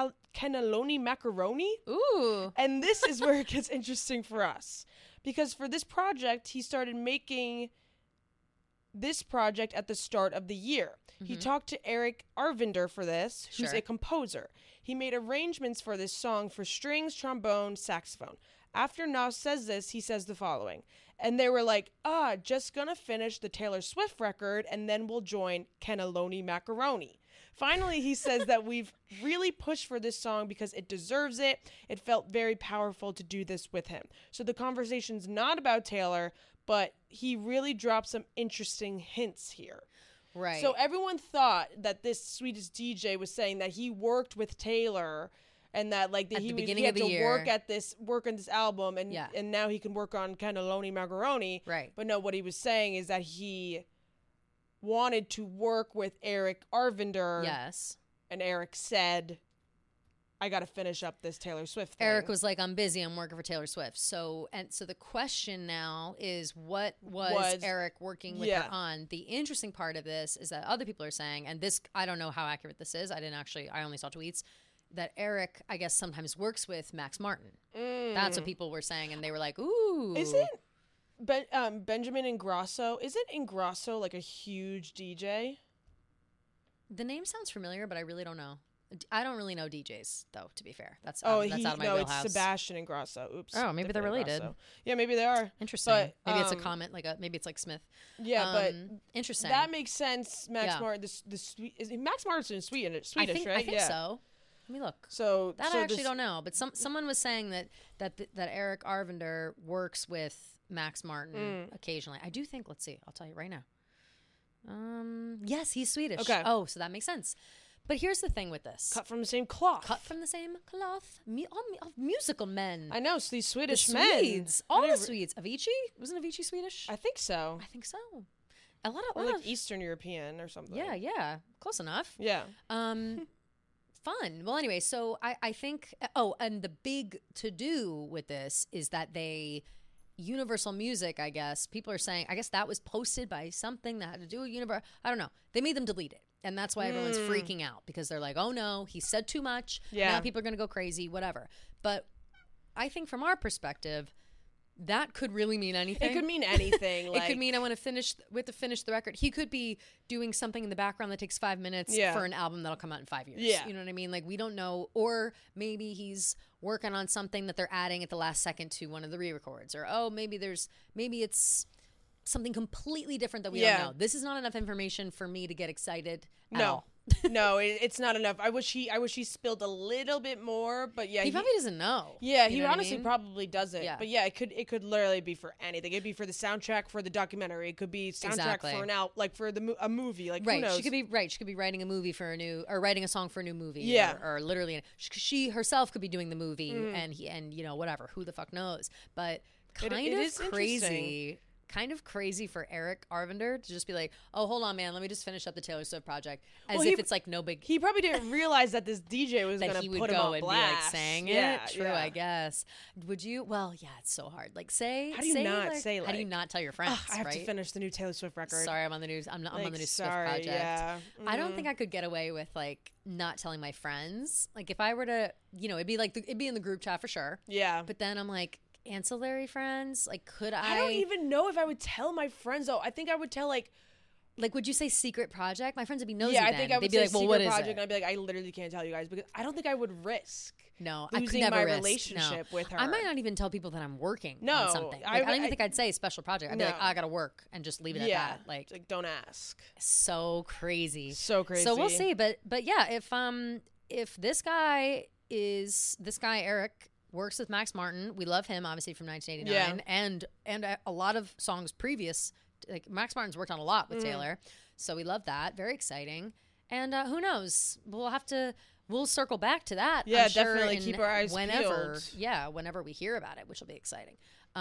Macaroni. Ooh. And this is where it gets interesting for us. Because for this project, he started making this project at the start of the year. He talked to Eric Arvinder for this, who's a composer. He made arrangements for this song for strings, trombone, saxophone. After Nas says this, he says the following. And they were like, just gonna finish the Taylor Swift record and then we'll join Cannelloni Macaroni. Finally, he says that we've really pushed for this song because it deserves it. It felt very powerful to do this with him. So the conversation's not about Taylor, but he really dropped some interesting hints here. Right. So everyone thought that this Swedish DJ was saying that he worked with Taylor and that like he had to work on this album and now he can work on Cannelloni Macaroni. Right. But no, what he was saying is that he wanted to work with Eric Arvinder. Yes. And Eric said, I got to finish up this Taylor Swift thing. Eric was like, I'm busy. I'm working for Taylor Swift. So the question now is, what was Eric working with her on? The interesting part of this is that other people are saying, and this, I don't know how accurate this is. I only saw tweets that Eric, I guess, sometimes works with Max Martin. That's what people were saying. And they were like, ooh. Isn't Benjamin Ingrosso, isn't Ingrosso like a huge DJ? The name sounds familiar, but I really don't know. I don't really know DJs, though, to be fair. That's out of my wheelhouse. It's Sebastian Ingrosso. Oops. Oh, maybe they're related. Ingrosso. Yeah, maybe they are. Interesting. But, maybe it's a comment, maybe it's like Smith. Yeah, but interesting. That makes sense. Max Martin, Max Martin's Swedish, right? I think so. Let me look. So I actually don't know, but someone was saying that Eric Arvinder works with Max Martin occasionally. I do think. Let's see. I'll tell you right now. Yes, he's Swedish. Okay. Oh, so that makes sense. But here's the thing with this. Cut from the same cloth. Cut from the same cloth. Musical men. I know, so these Swedish the men. Swedes. All the Swedes. Avicii? Wasn't Avicii Swedish? I think so. I think so. A lot or like Eastern European or something. Yeah. Close enough. Yeah. Fun. Well, anyway, so I think, and the big to-do with this is that Universal Music, I guess, people are saying, I guess that was posted by something that had to do with Universal. I don't know. They made them delete it. And that's why everyone's freaking out, because they're like, oh no, he said too much. Yeah. Now people are going to go crazy, whatever. But I think from our perspective, that could really mean anything. It could mean anything. It could mean I want to finish the record. He could be doing something in the background that takes 5 minutes for an album that'll come out in 5 years. Yeah. You know what I mean? Like, we don't know. Or maybe he's working on something that they're adding at the last second to one of the re-records. Or, maybe it's something completely different that we don't know. This is not enough information for me to get excited at all. No, it's not enough. I wish he spilled a little bit more, but yeah, he probably doesn't know. Yeah, he honestly probably doesn't. Yeah. But yeah, it could literally be for anything. It'd be for the soundtrack for the documentary. It could be soundtrack for for a movie. Like, right, who knows? She could be writing a movie for writing a song for a new movie. Yeah, or literally, she herself could be doing the movie, and whatever. Who the fuck knows? But kind of crazy for Eric Arvinder to just be like, oh, hold on, man, let me just finish up the Taylor Swift project, if it's like no big. He probably didn't realize that this DJ was going to put him on blast. Be like saying it. True, I guess. Would you? Well, yeah, it's so hard. Like, how do you not tell your friends? I have to finish the new Taylor Swift record. Sorry, I'm on the news. I'm on the new Swift project. Yeah. I don't think I could get away with like not telling my friends. Like, if I were to, it'd be in the group chat for sure. Yeah. But then I'm like, ancillary friends, like, could I don't even know if I would tell my friends, though. I think I would tell like would you say secret project? My friends would be nosy. Yeah, I think I would be say like, well, secret what is project, it? and I'd be like, I literally can't tell you guys, because I don't think I would risk I could losing never my risk. relationship with her. I might not even tell people that I'm working on something. Like, I don't even think I'd say special project. I'd be like, I gotta work, and just leave it at that. Like, don't ask. So crazy. So crazy. So we'll see. But yeah, if this guy Eric works with Max Martin. We love him, obviously, from 1989, and a lot of songs previous. Like, Max Martin's worked on a lot with Taylor, so we love that. Very exciting. And who knows? We'll circle back to that. Yeah, I'm sure, definitely keep our eyes peeled. Yeah, whenever we hear about it, which will be exciting.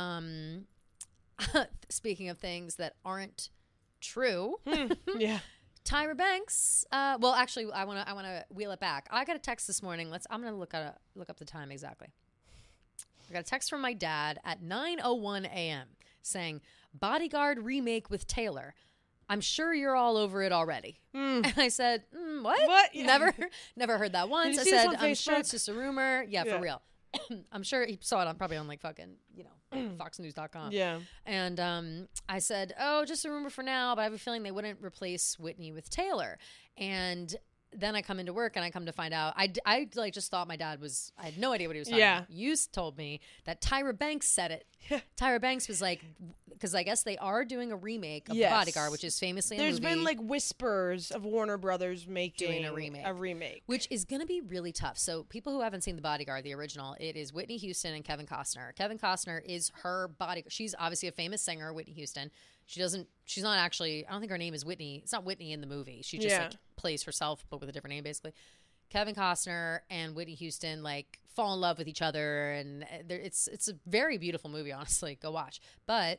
Speaking of things that aren't true, yeah. Tyra Banks. Well, actually, I want to wheel it back. I got a text this morning. I'm gonna look up the time exactly. I got a text from my dad at 9:01 a.m. saying, "Bodyguard remake with Taylor. I'm sure you're all over it already." And I said, "What? What? Yeah. Never heard that once." I said, "I'm sure it's just a rumor." Yeah, for real. I'm sure he saw it probably on like fucking, foxnews.com. Yeah. And I said, "Oh, just a rumor for now, but I have a feeling they wouldn't replace Whitney with Taylor." And then I come into work and I come to find out, I like just thought my dad I had no idea what he was talking about. You told me that Tyra Banks said it. Tyra Banks was like, because I guess they are doing a remake of The Bodyguard, which is famously a movie. There's been like whispers of Warner Brothers doing a remake. Which is going to be really tough. So people who haven't seen The Bodyguard, the original, it is Whitney Houston and Kevin Costner. Kevin Costner is her bodyguard. She's obviously a famous singer, Whitney Houston. She's not actually, I don't think her name is Whitney. It's not Whitney in the movie. She just like plays herself, but with a different name, basically. Kevin Costner and Whitney Houston like fall in love with each other, and it's a very beautiful movie, honestly. Go watch. But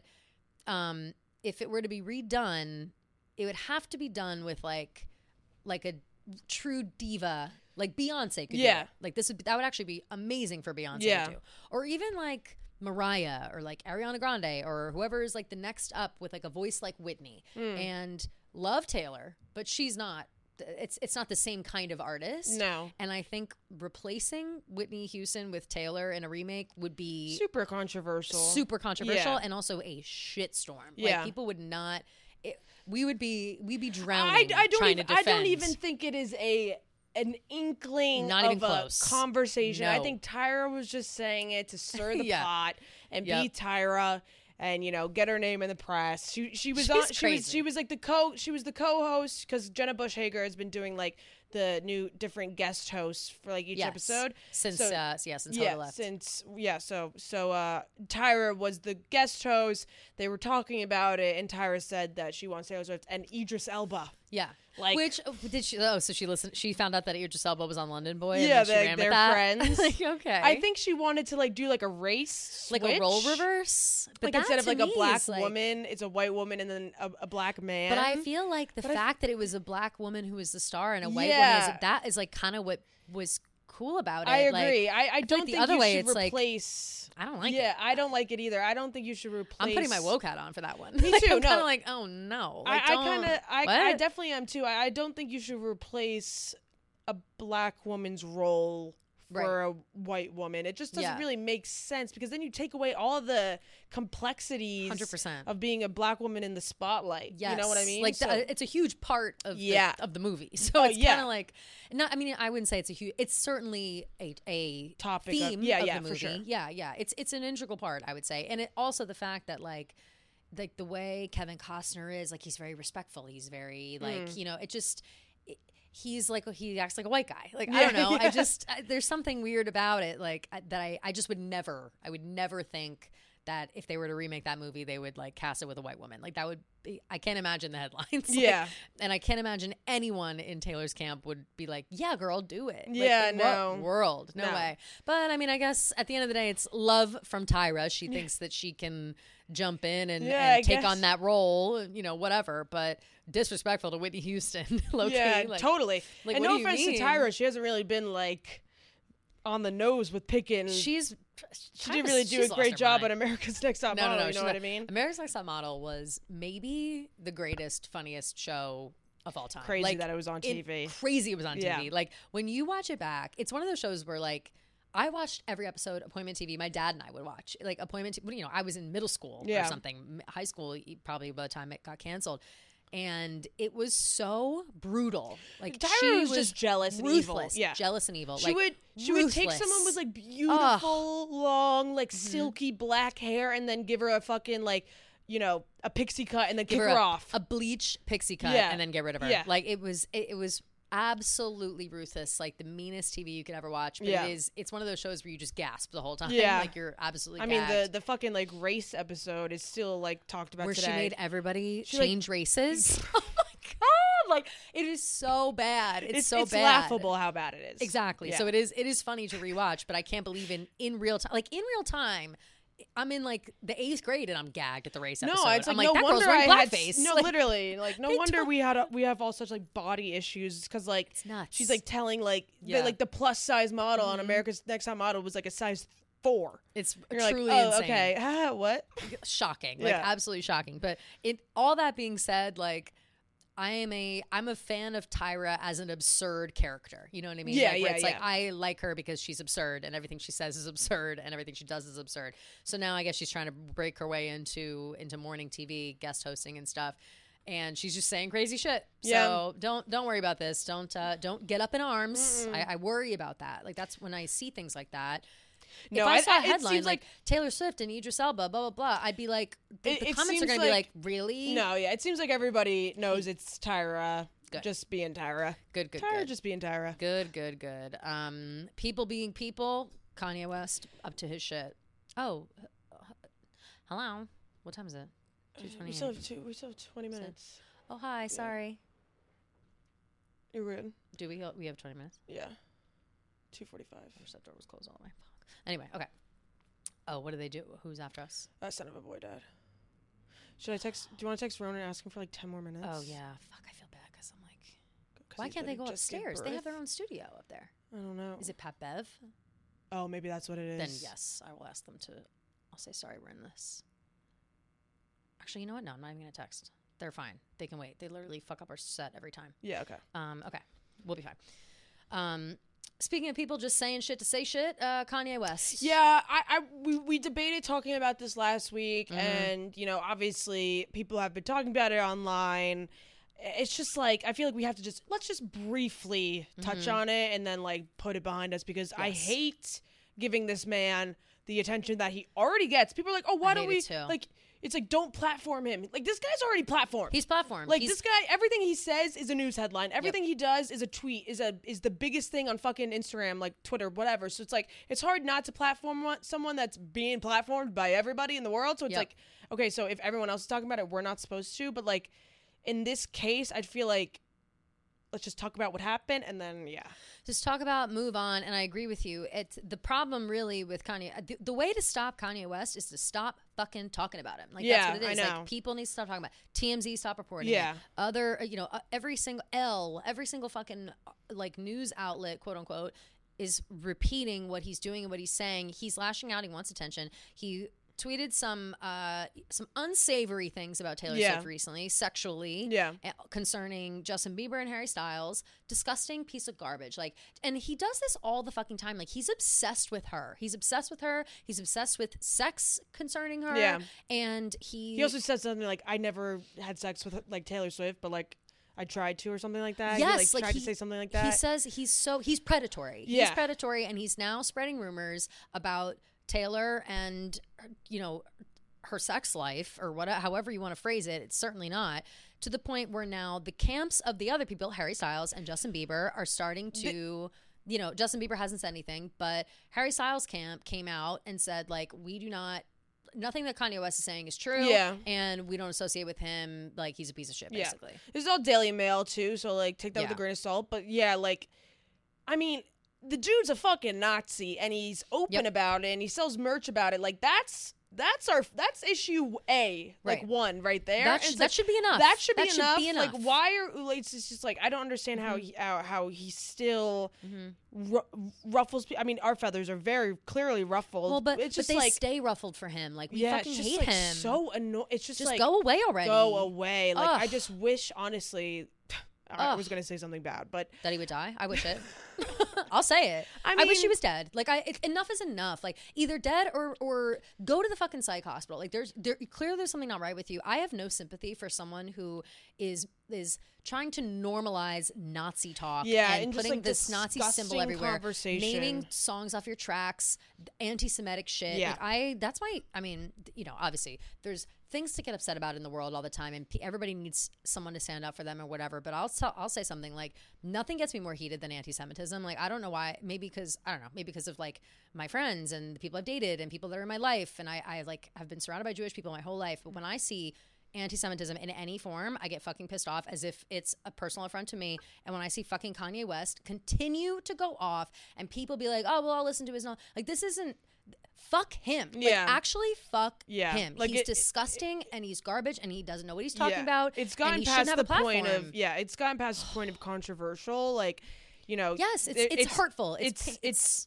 if it were to be redone, it would have to be done with like a true diva, like Beyonce could do it. Like that would actually be amazing for Beyonce to do. Or even like Mariah or like Ariana Grande or whoever is like the next up with like a voice like Whitney. And love Taylor, but she's not. It's not the same kind of artist. No. And I think replacing Whitney Houston with Taylor in a remake would be super controversial and also a shitstorm. Like, people would not. We'd be drowning. Trying to defend. I don't even think it is an inkling not even of close. A conversation. No. I think Tyra was just saying it to stir the pot and be Tyra and get her name in the press. She was crazy. she was the co-host because Jenna Bush Hager has been doing like the new different guest hosts for like each episode. Since so, Hoda left. So Tyra was the guest host. They were talking about it, and Tyra said that she wants Taylor Swift and Idris Elba. Yeah. Like, which did she? Oh, so she listened. She found out that Idris Elba was on London Boy. Yeah, and then she ran they're with that. friends. Like, okay. I think she wanted to like do like a race, like a role reverse. But like instead of like a black like, woman, it's a white woman and then a black man. But I feel like the fact that it was a black woman who was the star and a white woman, that is like kind of what was cool about it. I agree. Like, I don't like think the other you way should it's replace. I don't like it. Yeah, I don't like it either. I don't think you should replace. I'm putting my woke hat on for that one. Me too. I'm no, kind of like, oh no. Like, I definitely am too. I don't think you should replace a black woman's role for a white woman. It just doesn't really make sense because then you take away all of the complexities 100%. of being a black woman in the spotlight. Yes. You know what I mean? Like it's a huge part of the movie. So it's kind of like, I mean, I wouldn't say it's a huge. It's certainly a topic theme of the movie. For sure. Yeah. It's an integral part, I would say, and it also the fact that like the way Kevin Costner is, like, he's very respectful. He's very like it just. He's like, he acts like a white guy. Like, I don't know. I just, there's something weird about it. Like that I just would never think that if they were to remake that movie, they would like cast it with a white woman. Like that would be, I can't imagine the headlines. Yeah. And I can't imagine anyone in Taylor's camp would be like, yeah, girl, do it. Yeah, like, no. World. No way. But I mean, I guess at the end of the day, it's love from Tyra. She thinks that she can jump in and take on that role, whatever. But disrespectful to Whitney Houston, low-key. Yeah, like, totally. Like, and what no do you offense mean? to Tyra, she hasn't really been like on the nose with picking. She didn't really do a great job on America's Next Top Model. No, you know what I mean? America's Next Top Model was maybe the greatest, funniest show of all time. Crazy that it was on TV. Crazy it was on TV. Like when you watch it back, it's one of those shows where like I watched every episode. Appointment TV. My dad and I would watch like Appointment. I was in middle school or something, high school probably by the time it got canceled. And it was so brutal. Like Tyra was just jealous and evil. Yeah, jealous and evil. She would take someone with like beautiful, long, like silky black hair, and then give her a fucking like, a pixie cut, and then kick her off. A bleached pixie cut, and then get rid of her. Yeah. Like it was absolutely ruthless, like the meanest TV you could ever watch. But it's one of those shows where you just gasp the whole time. Yeah. Like you're absolutely gagged. I mean, the fucking like race episode is still like talked about where today. She made everybody change races. Oh my God. Like it is so bad. It's so bad. It's laughable how bad it is. Exactly. Yeah. So it is funny to rewatch, but I can't believe in real time. Like in real time, I'm in like the 8th grade and I'm gagged at the race episode. No, it's like, I'm like, no that wonder girl's wearing I had blackface. No, like, literally, like no wonder we have all such like body issues because like it's nuts. She's like telling like the plus size model on America's Next Top Model was like a size 4. It's You're truly like, insane. Okay, what? Shocking, like absolutely shocking. But all that being said, like. I'm a fan of Tyra as an absurd character. You know what I mean? Yeah, It's like I like her because she's absurd and everything she says is absurd and everything she does is absurd. So now I guess she's trying to break her way into morning TV, guest hosting and stuff. And she's just saying crazy shit. Yeah. So don't worry about this. Don't get up in arms. I worry about that. Like that's when I see things like that. No, if I saw a headline like Taylor Swift and Idris Elba, blah, blah, blah, I'd be like, the comments are going to be like, really? No, yeah. It seems like everybody knows it's Tyra just being Tyra. Good. Tyra just being Tyra. Good. People being people, Kanye West up to his shit. Oh, hello. What time is it? 2:28. We still have 20 minutes. Oh, hi. Sorry. You're rude. Do we have 20 minutes? Yeah. 2:45. I wish that door was closed all the way. Anyway, okay. Oh, what do they do? Who's after us? Son of a boy dad. Should I text? Do you want to text Ronan and ask him for like 10 more minutes? Oh, yeah. Fuck, I feel bad because I'm like, why can't they go upstairs? They have their own studio up there. I don't know. Is it Pat Bev? Oh, maybe that's what it is. Then yes, I will ask them to. I'll say, sorry, we're in this. Actually, you know what? No, I'm not even going to text. They're fine. They can wait. They literally fuck up our set every time. Yeah, okay. Okay. We'll be fine. Speaking of people just saying shit to say shit, Kanye West. Yeah, we debated talking about this last week, and obviously people have been talking about it online. It's just like I feel like we have to let's just briefly touch on it and then like put it behind us because I hate giving this man the attention that he already gets. People are like, oh, why don't we like? It's like, don't platform him. Like, this guy's already platformed. He's platformed. Like, this guy, everything he says is a news headline. Everything he does is a tweet, is the biggest thing on fucking Instagram, like Twitter, whatever. So it's like, it's hard not to platform someone that's being platformed by everybody in the world. So it's like, okay, so if everyone else is talking about it, we're not supposed to. But like, in this case, I'd feel like, let's just talk about what happened, and then just talk about, move on. And I agree with you. It's the problem really with Kanye. The way to stop Kanye West is to stop fucking talking about him. Like that's what it is. I know. Like people need to stop talking about it. TMZ stop reporting. Yeah. It. Other every single fucking like news outlet, quote unquote, is repeating what he's doing and what he's saying. He's lashing out. He wants attention. He tweeted some unsavory things about Taylor Swift recently, sexually, concerning Justin Bieber and Harry Styles. Disgusting piece of garbage. Like, and he does this all the fucking time. Like, he's obsessed with her. He's obsessed with her. He's obsessed with sex concerning her. Yeah. And he also said something like, I never had sex with like Taylor Swift, but like I tried to, or something like that. Yes, he tried to say something like that. He says he's predatory. Yeah. He's predatory, and he's now spreading rumors about Taylor and her sex life, or whatever, however you want to phrase it. It's certainly not, to the point where now the camps of the other people, Harry Styles and Justin Bieber, are starting to Justin Bieber hasn't said anything, but Harry Styles' camp came out and said, like, nothing that Kanye West is saying is true, and we don't associate with him. Like, he's a piece of shit, basically. This is all Daily Mail too, so like take that with a grain of salt. But like, I mean, the dude's a fucking Nazi, and he's open about it, and he sells merch about it. Like, that's issue A, like one right there. That should be enough. That should be enough. Like, why are it's just like, I don't understand how he still ruffles. I mean, our feathers are very clearly ruffled. Well, but it's just they like, stay ruffled for him. Like, we fucking hate like him. So annoying. It's just like, go away already. Go away. Like, I just wish, honestly. I was gonna say something bad, but that he would die. I wish it. I'll say it. I wish he was dead. Like, enough is enough. Like, either dead or go to the fucking psych hospital. Like, clearly there's something not right with you. I have no sympathy for someone who is trying to normalize Nazi talk and putting like this Nazi symbol everywhere, naming songs off your tracks, anti-Semitic shit. Yeah. Like, obviously there's things to get upset about in the world all the time, and everybody needs someone to stand up for them or whatever. But I'll say something like, nothing gets me more heated than anti-Semitism. Like, I don't know why. Maybe because of like my friends and the people I've dated and people that are in my life, and I like have been surrounded by Jewish people my whole life. But when I see anti-Semitism in any form, I get fucking pissed off, as if it's a personal affront to me. And when I see fucking Kanye West continue to go off, and people be like, oh well, I'll listen to his and this isn't. Fuck him. Like, actually fuck him. Like, he's disgusting and he's garbage and he doesn't know what he's talking about. It's gotten past the point of it's gotten past the point of controversial. Like, yes, it's hurtful. It's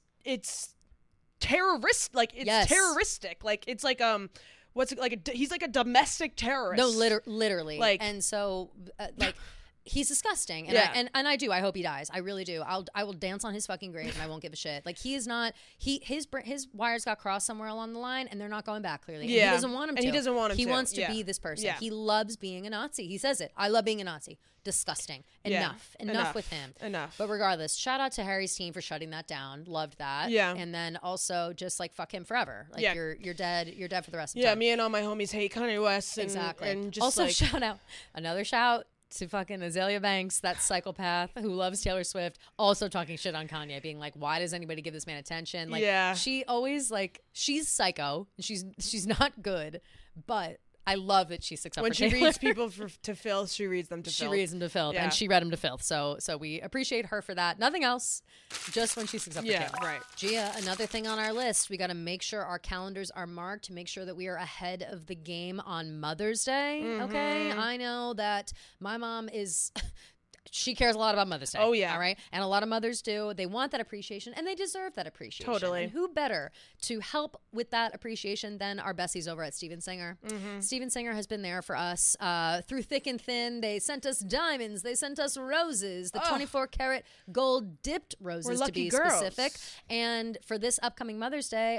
terrorist. Like, it's terroristic. Like, it's like what's it like? He's like a domestic terrorist. No, literally. Like, and so like. He's disgusting, and I do. I hope he dies. I really do. I will dance on his fucking grave, and I won't give a shit. Like, he is not. His wires got crossed somewhere along the line, and they're not going back. Clearly, yeah. And he doesn't want him to. He doesn't want him to. He wants to be this person. Yeah. He loves being a Nazi. He says it. I love being a Nazi. Disgusting. Enough with him. Enough. But regardless, shout out to Harry's team for shutting that down. Loved that. Yeah. And then also just like, fuck him forever. Like, you're dead. You're dead for the rest of time. Yeah. Me and all my homies hate Kanye West. Exactly. And just also, like, another shout to fucking Azalea Banks, that psychopath who loves Taylor Swift, also talking shit on Kanye, being like, why does anybody give this man attention? Like, she always, like, she's psycho. She's not good, but I love that she sticks up when for she Taylor. reads people to filth, she reads them to filth. She reads them to filth, and she read them to filth. So we appreciate her for that. Nothing else, just when she sticks up for Taylor. Right. Gia, another thing on our list, we got to make sure our calendars are marked to make sure that we are ahead of the game on Mother's Day. Mm-hmm. Okay, I know that my mom is. She cares a lot about Mother's Day. Oh, yeah. All right. And a lot of mothers do. They want that appreciation, and they deserve that appreciation. Totally. And who better to help with that appreciation than our bessies over at Steven Singer? Mm-hmm. Steven Singer has been there for us through thick and thin. They sent us diamonds. They sent us roses, the 24-karat gold dipped roses, to be specific. And for this upcoming Mother's Day,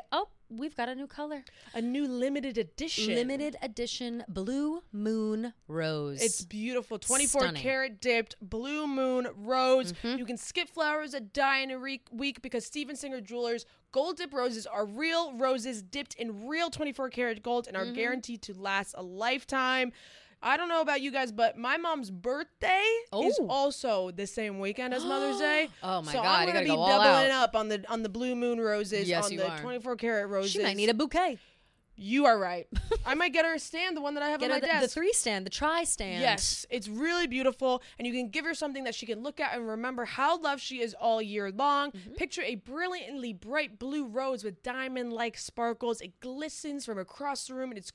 we've got a new color. A new limited edition. Limited edition Blue Moon Rose. It's beautiful. 24 Stunning. karat dipped Blue Moon Rose. You can skip flowers a dye in a week because Steven Singer Jewelers gold dip roses are real roses dipped in real 24 karat gold and are guaranteed to last a lifetime. I don't know about you guys, but my mom's birthday is also the same weekend as Mother's Day. Oh my so God, I'm you gonna gotta be go all doubling out. up on the Blue Moon roses, Yes, on you the are. 24 karat roses. She might need a bouquet. You are right. I might get her a stand, the one that I have on my Get her desk. the 3 stand, the tri stand. Yes, it's really beautiful, and you can give her something that she can look at and remember how loved she is all year long. Picture a brilliantly bright blue rose with diamond-like sparkles. It glistens from across the room, and it's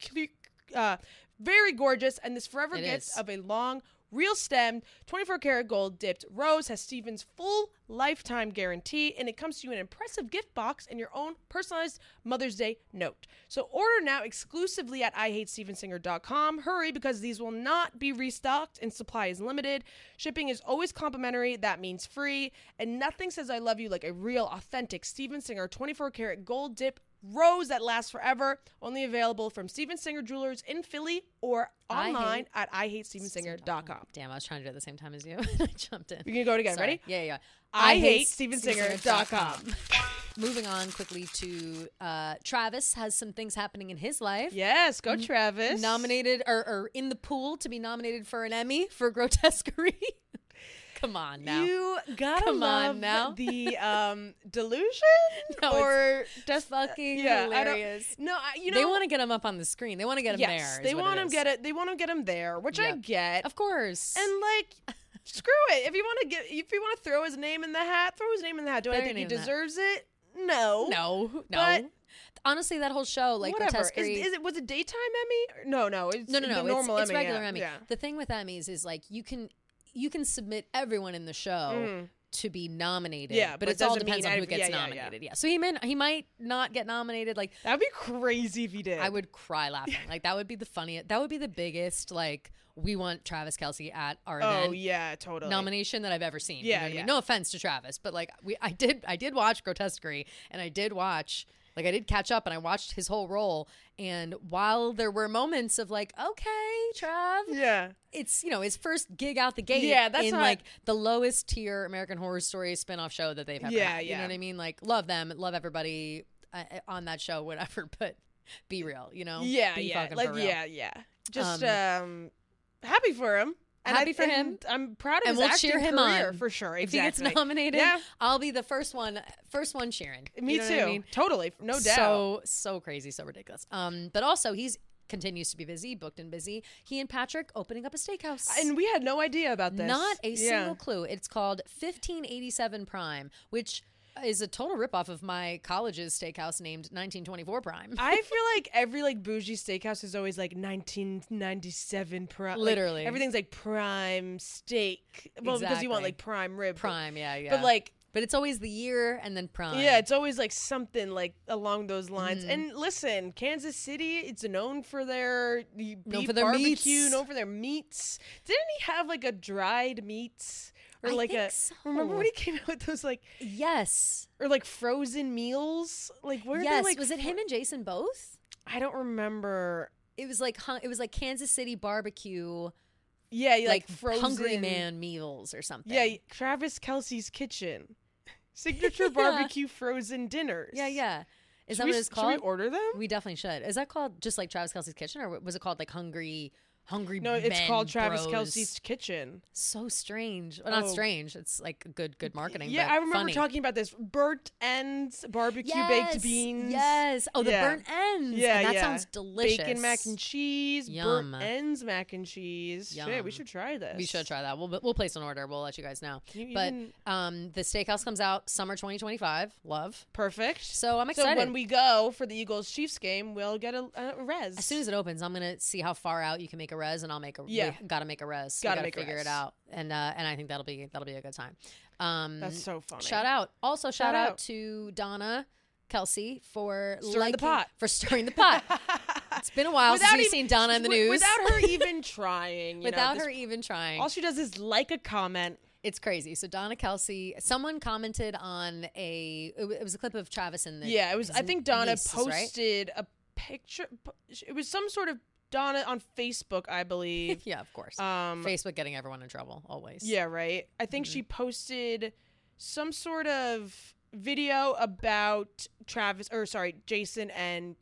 very gorgeous. And this forever gift of a long, real stemmed, 24 karat gold dipped rose has Steven's full lifetime guarantee, and it comes to you in an impressive gift box and your own personalized Mother's Day note. So order now exclusively at IHateStevenSinger.com. Hurry, because these will not be restocked and supply is limited. Shipping is always complimentary. That means free. And nothing says I love you like a real, authentic Steven Singer 24 karat gold dip rose that lasts forever. Only available from Steven Singer Jewelers in Philly or online at IHateStevenSinger.com. Damn, I was trying to do it at the same time as you. I jumped in. We can go it again. Sorry. Ready? Yeah. IHateStevenSinger.com. Moving on quickly to Travis has some things happening in his life. Yes, go Travis. Nominated or in the pool to be nominated for an Emmy for Grotesquerie. Come on now. You gotta Come love on now. the delusion No, or just fucking yeah, hilarious. No, they want to get him up on the screen. They want to get him there. Yes, they want him They want to get him there, which I get, of course. And like, screw it. If you want to throw his name in the hat, throw his name in the hat. Do I think he deserves it? No. But honestly, that whole show, like whatever. Grotesquerie, Was it daytime Emmy? No. It's no. The normal it's Emmy. regular Emmy. Yeah. The thing with Emmys is like you can submit everyone in the show to be nominated. Yeah, but it it all doesn't depends mean on who every- gets yeah, yeah, nominated. Yeah. So he might not get nominated. Like That'd be crazy if he did. I would cry laughing. Like that would be the funniest. That would be the biggest. Like we want Travis Kelce at our event. Oh yeah, totally. Nomination that I've ever seen. Yeah, You know what I mean? yeah. No offense to Travis, but like I did watch Grotesquerie, and I did catch up, and I watched his whole role. And while there were moments of like, okay, Trav, Yeah. it's his first gig out the gate. Yeah, that's in not- like the lowest tier American Horror Story spinoff show that they've ever Yeah, had. You know yeah. what I mean? Like love them, love everybody on that show, whatever. But be real, Yeah, Be yeah. fucking Like for real. yeah. Just happy for him. And Happy for him. I'm proud of And his we'll acting cheer him career on. for sure. If he Exactly. gets nominated, Yeah. I'll be the first one cheering. Me You know too. what I mean? Totally. No doubt. So crazy, so ridiculous. But also he's continues to be busy, booked and busy. He and Patrick opening up a steakhouse. And we had no idea about this. Not a Yeah. single clue. It's called 1587 Prime, which is a total ripoff of my college's steakhouse named 1924 Prime. I feel like every bougie steakhouse is always like 1997 prime. Literally. Everything's like prime steak. Well, because you want Exactly. like prime rib. Prime, yeah. But it's always the year and then Prime. yeah, it's always like something like along those lines. Mm-hmm. And listen, Kansas City, it's known for their beef for their barbecue, meats. known for their meats. Didn't he have like a dried meats? Or I like think a so. remember when he came out with those like Yes. or like frozen meals? Like where Yes. they like Was it him and Jason both? I don't remember. It was like Kansas City barbecue, Yeah, like frozen Hungry Man meals or something. Yeah, Travis Kelce's Kitchen. Signature barbecue frozen dinners. Yeah. Is that Should what it's called? Should we order them? We definitely should. Is that called just like Travis Kelce's Kitchen, or was it called like Hungry No, it's Men called Travis Bros? Kelce's Kitchen. So strange. Well, not Oh. strange. It's like good marketing. Yeah, but I remember funny. talking about this. Burnt ends, barbecue baked beans. Yes. Oh, the Yeah. burnt ends. Yeah, And that yeah. sounds delicious. Bacon mac and cheese, Yum. burnt ends mac and cheese. Yum. Shit, we should try this. We should try that. We'll place an order. We'll let you guys know. Can you But even- the steakhouse comes out summer 2025. Love. Perfect. So I'm So excited. when we go for the Eagles Chiefs game, we'll get a res. As soon as it opens, I'm gonna see how far out you can make a res, and I'll make a. Yeah. We gotta make a res. Gotta we make a figure res. it out, and I think that'll be a good time. That's so funny. Shout out! Also, shout out. out to Donna Kelce for Stirring the pot. For stirring the pot. It's been a while since we've seen Donna in the news. Without her even trying. Without her even trying. All she does is like a comment. It's crazy. So Donna Kelsey, someone commented on it was a clip of Travis and it was. I think Donna nieces, posted a picture. It was some sort of Donna on Facebook, I believe. Yeah, of course. Facebook getting everyone in trouble always. Yeah, right. I think she posted some sort of video about Jason and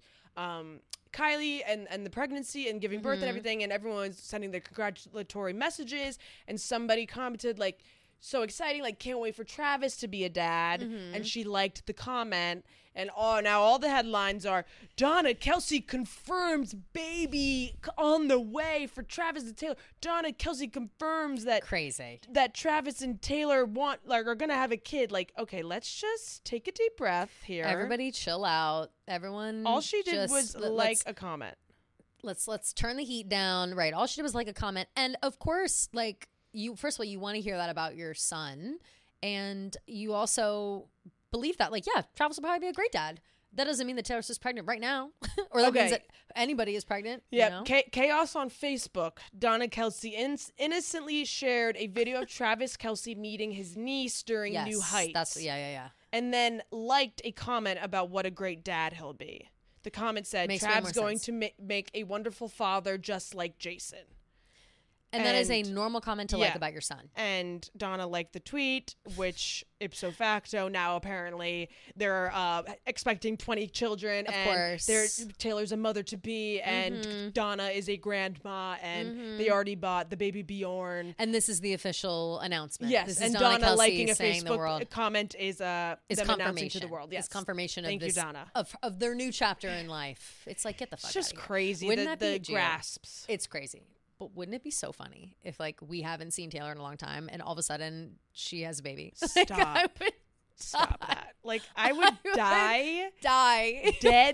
Kylie and the pregnancy and giving birth and everything, and everyone's sending their congratulatory messages, and somebody commented like, so exciting, like can't wait for Travis to be a dad, and she liked the comment, and now all the headlines are Donna Kelsey confirms baby on the way for Travis and Taylor. Donna Kelsey confirms that Travis and Taylor are gonna have a kid. Like, okay, let's just take a deep breath here. Everybody chill out. Everyone. All she did was like a comment. Let's turn the heat down. Right. All she did was like a comment, and of course, like. First of all, you want to hear that about your son, and you also believe that, like, yeah, Travis will probably be a great dad. That doesn't mean that Taylor Swift's pregnant right now, or that means that anybody is pregnant. Yeah, you know? Chaos on Facebook. Donna Kelsey innocently shared a video of Travis Kelsey meeting his niece during New Heights. That's and then liked a comment about what a great dad he'll be. The comment said, "Trav's going to make a wonderful father, just like Jason." And that is a normal comment to like about your son. And Donna liked the tweet, which ipso facto now apparently they're expecting 20 children. Of course. Taylor's a mother to be, and Donna is a grandma, and they already bought the baby Bjorn. And this is the official announcement. Yes, this and is Donna liking a Facebook comment is them announcing to the world. Yes, it's confirmation Thank you, Donna. of their new chapter in life. It's like, get the fuck out of here. It's just crazy. The grasps. It's crazy. But wouldn't it be so funny if, like, we haven't seen Taylor in a long time and all of a sudden she has a baby? Stop. Stop that. Like, I would die dead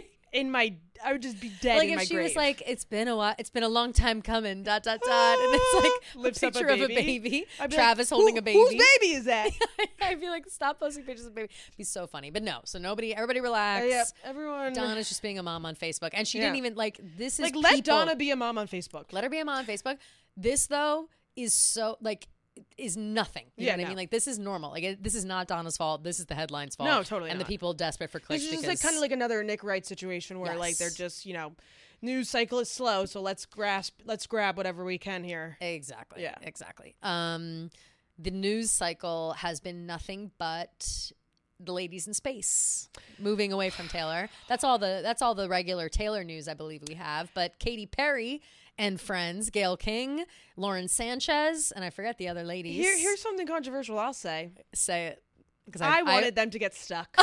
I would just be dead in my grave. Like, if she was like, it's been a while, it's been a long time coming, ... and it's like lifts a picture up of a baby, Travis holding a baby. Whose baby is that? I'd be like, stop posting pictures of baby. It'd be so funny. But no, so everybody relax. Yeah, everyone. Donna's just being a mom on Facebook. And she didn't even, like, this is let Donna be a mom on Facebook. Let her be a mom on Facebook. This, though, is so, like, is nothing. You know what I mean? Like, this is normal. Like, this is not Donna's fault. This is the headline's fault. No, totally and not. The people desperate for clicks. This is just like, kind of like another Nick Wright situation where like they're just, news cycle is slow, so let's grab whatever we can here. Exactly. Yeah. Exactly. The news cycle has been nothing but the ladies in space moving away from Taylor. That's all the regular Taylor news I believe we have. But Katy Perry and friends, Gayle King, Lauren Sanchez, and I forget the other ladies. Here's something controversial I'll say. Say it. Because I wanted them to get stuck.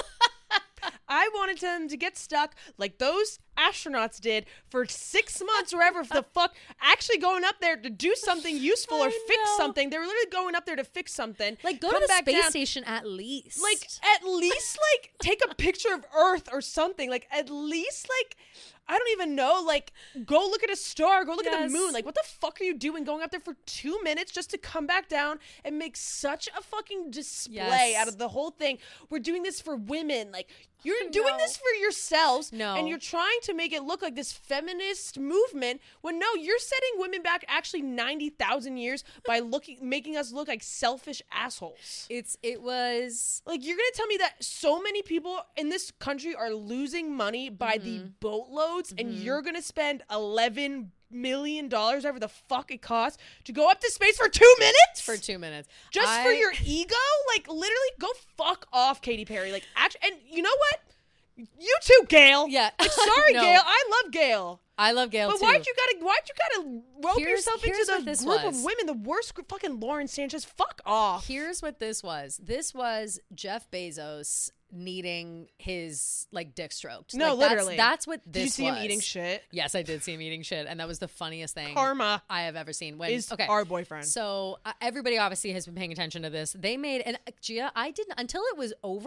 I wanted them to get stuck like those astronauts did for 6 months or wherever the fuck, actually going up there to do something useful or fix something. They were literally going up there to fix something. Like, go to the space station at least. Like, at least, like, take a picture of Earth or something. Like, at least, like, I don't even know, like, go look at a star, go look at the moon. Like, what the fuck are you doing going up there for 2 minutes just to come back down and make such a fucking display out of the whole thing? We're doing this for women. Like, you're doing this for yourselves. No. And you're trying to make it look like this feminist movement when, no, you're setting women back actually 90,000 years by making us look like selfish assholes. It was... Like, you're going to tell me that so many people in this country are losing money by the boatloads, and you're going to spend $11 million, whatever the fuck it costs, to go up to space for 2 minutes? For 2 minutes. Just for your ego? Like, literally, go fuck off, Katy Perry. Like, and you know what? You too, Gayle. Yeah. Like, sorry, no. Gayle. I love Gayle. I love Gayle, but too. Why'd you gotta rope yourself into the group of women, the worst fucking Lauren Sanchez? Fuck off. Here's what this was. This was Jeff Bezos needing his, like, dick stroked. No, like, literally. That's what this was. Did you see him eating shit? Yes, I did see him eating shit, and that was the funniest thing Karma I have ever seen. Is our boyfriend. So everybody obviously has been paying attention to this. They made, and Gia, I didn't, until it was over,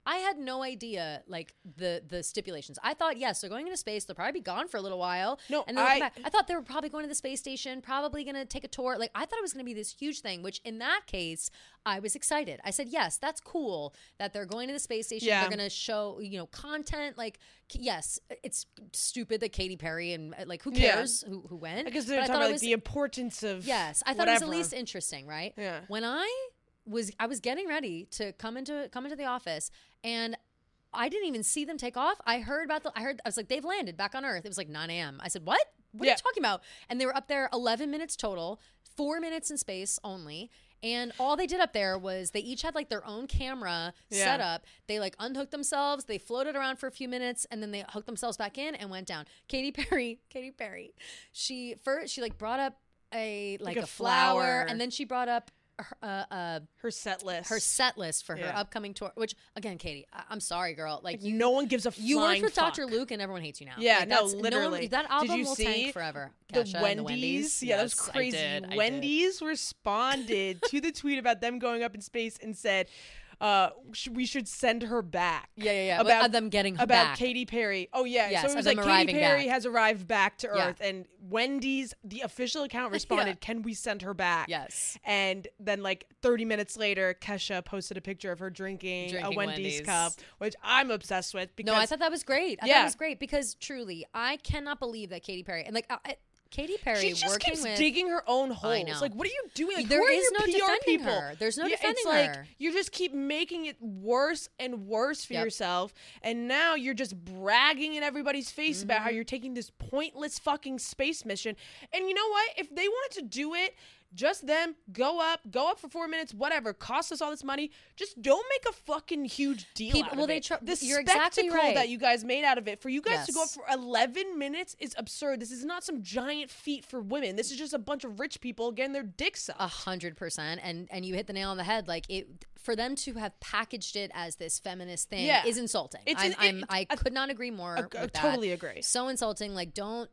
I had no idea like the stipulations. I thought, yes, they're going into space. They'll probably be gone for a little while. No, and then I thought they were probably going to the space station, probably going to take a tour. Like, I thought it was going to be this huge thing, which in that case, I was excited. I said, yes, that's cool that they're going to the space station. Yeah. They're going to show, content. Like, yes, it's stupid that Katy Perry and like, who cares who went? Because they're talking about like the importance of yes, I thought it was at least interesting, right? Yeah. When I was getting ready to come into the office, and I didn't even see them take off. I was like, they've landed back on Earth. It was like 9 a.m. I said, what? What are you talking about? And they were up there 11 minutes total, 4 minutes in space only. And all they did up there was they each had like their own camera set up. They like unhooked themselves. They floated around for a few minutes and then they hooked themselves back in and went down. Katy Perry, she like brought up a flower, and then she brought up her set list for her upcoming tour, which again, Katie, I'm sorry, girl, like no one gives a flying you worked with fuck. Dr. Luke and everyone hates you now. Yeah, like, no, literally. That album Did you will see tank forever. The Kesha Wendy's, yeah, that was crazy. Wendy's responded to the tweet about them going up in space and said, we should send her back. Yeah. About them getting her back. About Katy Perry. Oh, yeah. Yes, so it was like Katy Perry has arrived back to Earth, and Wendy's, the official account, responded, can we send her back? Yes. And then like 30 minutes later, Kesha posted a picture of her drinking a Wendy's cup, which I'm obsessed with. Because, no, I thought that was great. I thought it was great because truly, I cannot believe that Katy Perry, and like, Katy Perry she just working keeps with, digging her own holes. I know. Like, what are you doing? Like, there who are is your no PR defending people? her. There's no defending it's her. Like, you just keep making it worse and worse for yourself, and now you're just bragging in everybody's face about how you're taking this pointless fucking space mission. And you know what? If they wanted to do it, just them, go up for 4 minutes, whatever, cost us all this money. Just don't make a fucking huge deal out of it. You're spectacle exactly right. that you guys made out of it, for you guys to go up for 11 minutes is absurd. This is not some giant feat for women. This is just a bunch of rich people getting their dicks sucked. 100%. And you hit the nail on the head. Like, for them to have packaged it as this feminist thing is insulting. I could not agree more with that. Totally agree. So insulting. Like,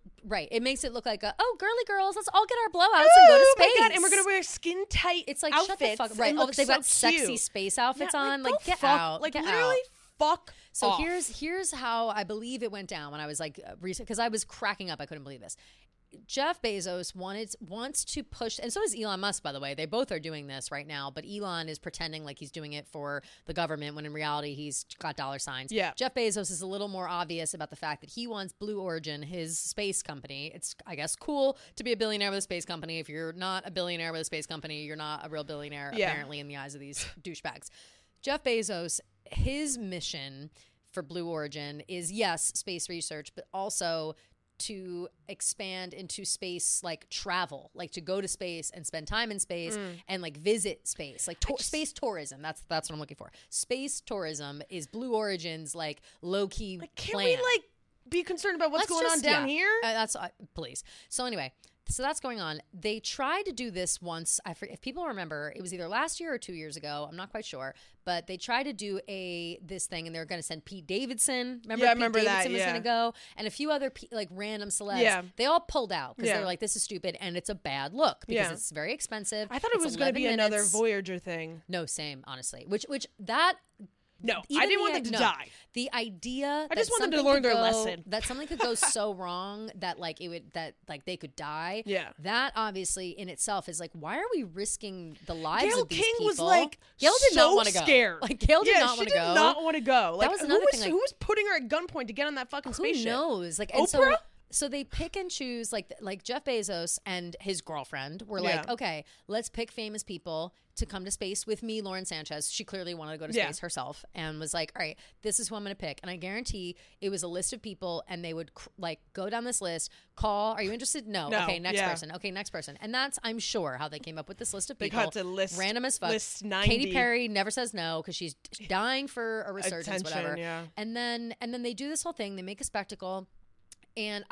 it makes it look like girly girls, let's all get our blowouts and go to space. My God, and we're gonna wear skin tight. It's like, outfits, shut the fuck up. Right. They've got sexy space outfits on. Like, get out. Like, get literally out. fuck So off. here's how I believe it went down when I was like recent, because I was cracking up. I couldn't believe this. Jeff Bezos wants to push, and so does Elon Musk, by the way. They both are doing this right now, but Elon is pretending like he's doing it for the government when in reality he's got dollar signs. Yeah. Jeff Bezos is a little more obvious about the fact that he wants Blue Origin, his space company. It's, I guess, cool to be a billionaire with a space company. If you're not a billionaire with a space company, you're not a real billionaire, apparently, in the eyes of these douchebags. Jeff Bezos, his mission for Blue Origin is, yes, space research, but also to expand into space, like travel, like to go to space and spend time in space and like visit space, like space tourism. That's what I'm looking for. Space tourism is Blue Origin's like low key plan. Can we like be concerned about what's going on down here? That's please. So anyway. So that's going on. They tried to do this once. If people remember, it was either last year or 2 years ago. I'm not quite sure. But they tried to do this thing, and they were going to send Pete Davidson. Remember, Pete Davidson was going to go, and a few other like random celebs. Yeah. They all pulled out because they were like, "This is stupid," and it's a bad look because it's very expensive. I thought it was going to be another Voyager thing. No, same, honestly. Which that. No, I didn't want them to die. The idea I just want them to learn their lesson. That something could go so wrong that like they could die. Yeah. That obviously in itself is like, why are we risking the lives of these Gayle King people? was like, Gayle did not want to go. Scared. Like, Gayle did not want to go. She did not want to go. Like, that was another thing. Who was putting her at gunpoint to get on that fucking spaceship? Who knows? Like, Oprah? So they pick and choose, like Jeff Bezos and his girlfriend were like, okay, let's pick famous people to come to space with me, Lauren Sanchez. She clearly wanted to go to space herself and was like, all right, this is who I'm going to pick. And I guarantee it was a list of people, and they would like go down this list, call, are you interested? No. Okay, next person. Okay, next person. And that's, I'm sure, how they came up with this list of people. They got to list random as fuck. List 90. Katy Perry never says no because she's dying for a resurgence, whatever. Yeah. And then they do this whole thing. They make a spectacle. And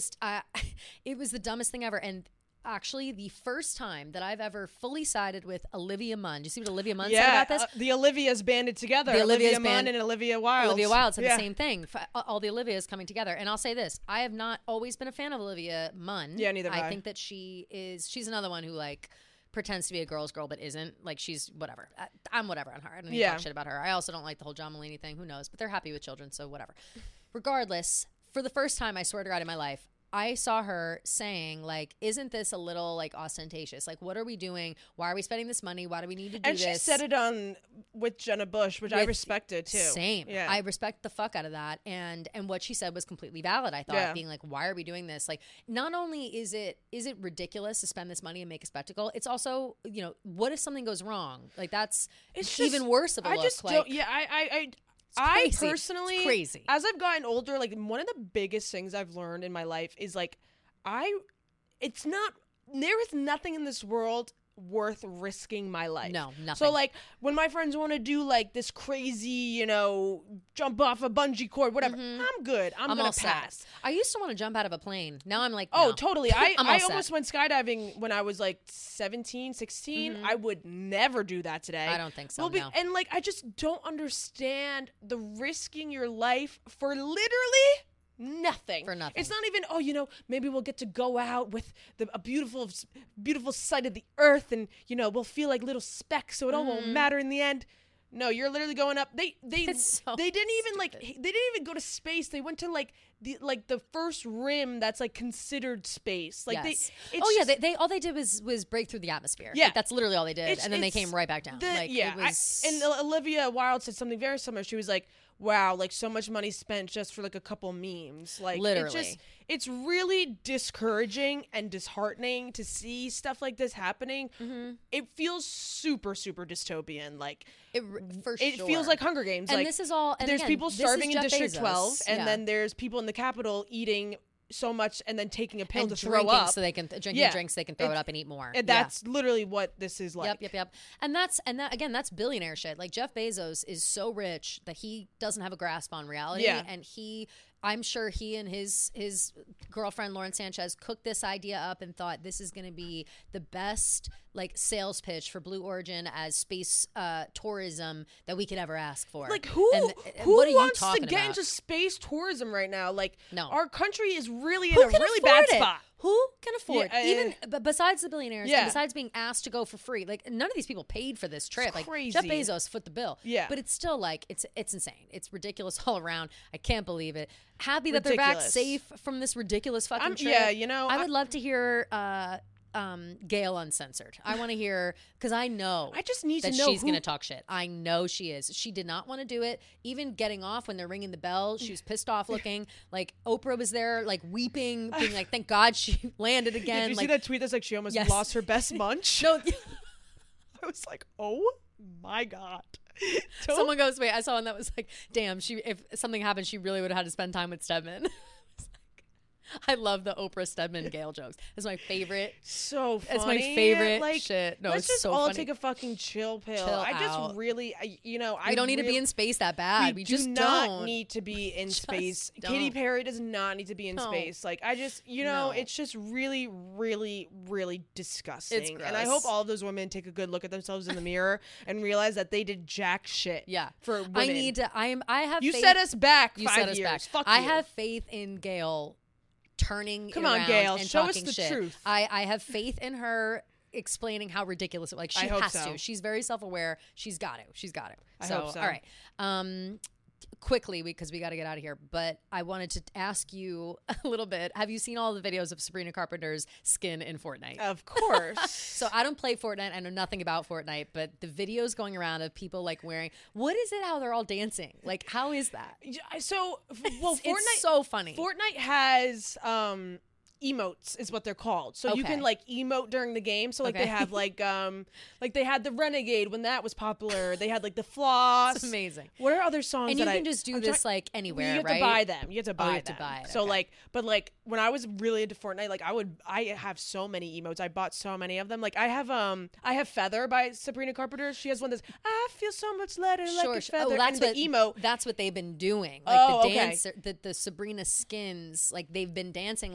it was the dumbest thing ever. And actually, the first time that I've ever fully sided with Olivia Munn. Do you see what Olivia Munn said about this? The Olivias banded together. Olivia Munn and Olivia Wilde. Olivia Wilde said the same thing. All the Olivias coming together. And I'll say this. I have not always been a fan of Olivia Munn. Yeah, neither have I. I think that she's another one who like pretends to be a girl's girl but isn't. Like, she's whatever. I'm whatever on her. I don't need to talk shit about her. I also don't like the whole John Mulaney thing. Who knows? But they're happy with children, so whatever. Regardless, for the first time, I swear to God, in my life, I saw her saying, like, isn't this a little, like, ostentatious? Like, what are we doing? Why are we spending this money? Why do we need to do this? And she said it on with Jenna Bush, which I respected, too. Same. Yeah. I respect the fuck out of that. And what she said was completely valid, I thought, being like, why are we doing this? Like, not only is it ridiculous to spend this money and make a spectacle, it's also, you know, what if something goes wrong? Like, that's even worse of a look. I personally, it's crazy. As I've gotten older, like, one of the biggest things I've learned in my life is, like, there is nothing in this world worth risking my life. No, nothing. So, like, when my friends want to do, like, this crazy, you know, jump off a bungee cord, whatever, I'm good. I'm going to pass. Set. I used to want to jump out of a plane. Now I'm like, oh, no. totally. I almost went skydiving when I was, like, 17, 16. I would never do that today. I don't think so, no. And, like, I just don't understand the risking your life for literally nothing. For nothing. It's not even, oh, you know, maybe we'll get to go out with a beautiful sight of the earth, and, you know, we'll feel like little specks, so it all won't matter in the end. No, you're literally going up. They didn't even go to space. They went to the first rim that's like considered space. Like yes. They all they did was break through the atmosphere. Yeah, like, that's literally all they did, and then they came right back down. And Olivia Wilde said something very similar. She was like, wow, like, so much money spent just for, like, a couple memes. Like, literally. It's really discouraging and disheartening to see stuff like this happening. It feels super, super dystopian. Like, it feels like Hunger Games. And like, this is all. And there's again, people starving in District Bezos. 12, and then there's people in the Capitol eating so much and then taking a pill and to throw up, so they can drinks so they can throw it up and eat more. And that's literally what this is like. Yep. And that's billionaire shit. Like, Jeff Bezos is so rich that he doesn't have a grasp on reality. Yeah. And I'm sure he and his girlfriend Lauren Sanchez cooked this idea up and thought this is going to be the best, like, sales pitch for Blue Origin as space tourism that we could ever ask for. Like, who wants to get into space tourism right now? Like, no. Our country is really in a really bad spot. Who can afford even besides the billionaires and besides being asked to go for free? Like, none of these people paid for this trip. Like, crazy. Jeff Bezos foot the bill. Yeah. But it's still, like, it's insane. It's ridiculous all around. I can't believe it. Happy that they're back safe from this ridiculous fucking trip. Yeah, you know, I would love to hear Gail Uncensored. I want to hear, because I know I just need that to know she's going to talk shit. I know she is. She did not want to do it. Even getting off when they're ringing the bell, she was pissed off looking. Like, Oprah was there, like, weeping, being like, thank God she landed again. Did you like, see that tweet that's like she almost lost her best munch? No. I was like, oh my God. Someone goes, wait, I saw one that was like, damn, if something happened, she really would have had to spend time with Stedman. I love the Oprah Stedman Gail jokes. It's my favorite. So funny. It's my favorite like, shit. No, let's it's just so all funny. take a fucking chill pill. Chill I just out. really, we don't need to be in space that bad. We just don't need to be in space. Katy Perry does not need to be in space. Like, I just, it's just really, really, really disgusting. It's gross. And I hope all of those women take a good look at themselves in the mirror and realize that they did jack shit. Yeah. For women. I have You faith. set us back You 5 set us years. back. Fuck I you. have faith in Gail turning Come it on, around Gail. and Show us talking the shit. truth. I have faith in her explaining how ridiculous it, like, she I hope has so. to. She's very self-aware. She's got to. I hope so. All right. Quickly, because we got to get out of here, but I wanted to ask you a little bit. Have you seen all the videos of Sabrina Carpenter's skin in Fortnite? Of course. So I don't play Fortnite. I know nothing about Fortnite, but the videos going around of people, like, wearing, what is it how they're all dancing? Like, how is that? So, well, Fortnite, it's so funny. Fortnite has emotes is what they're called. So you can, like, emote during the game. So, like, they have, like they had the Renegade when that was popular. They had, like, the Floss. It's amazing. What are other songs and you can just do this like anywhere, you have right? to buy them. You have to buy them. You have to buy it. So, okay. like, but, like, when I was really into Fortnite, like, I have so many emotes. I bought so many of them. Like, I have Feather by Sabrina Carpenter. She has one that's, I feel so much lighter like a feather. Oh, that's and the emote. That's what they've been doing. Like, the okay. dance, the Sabrina skins, like, they've been dancing like her dance.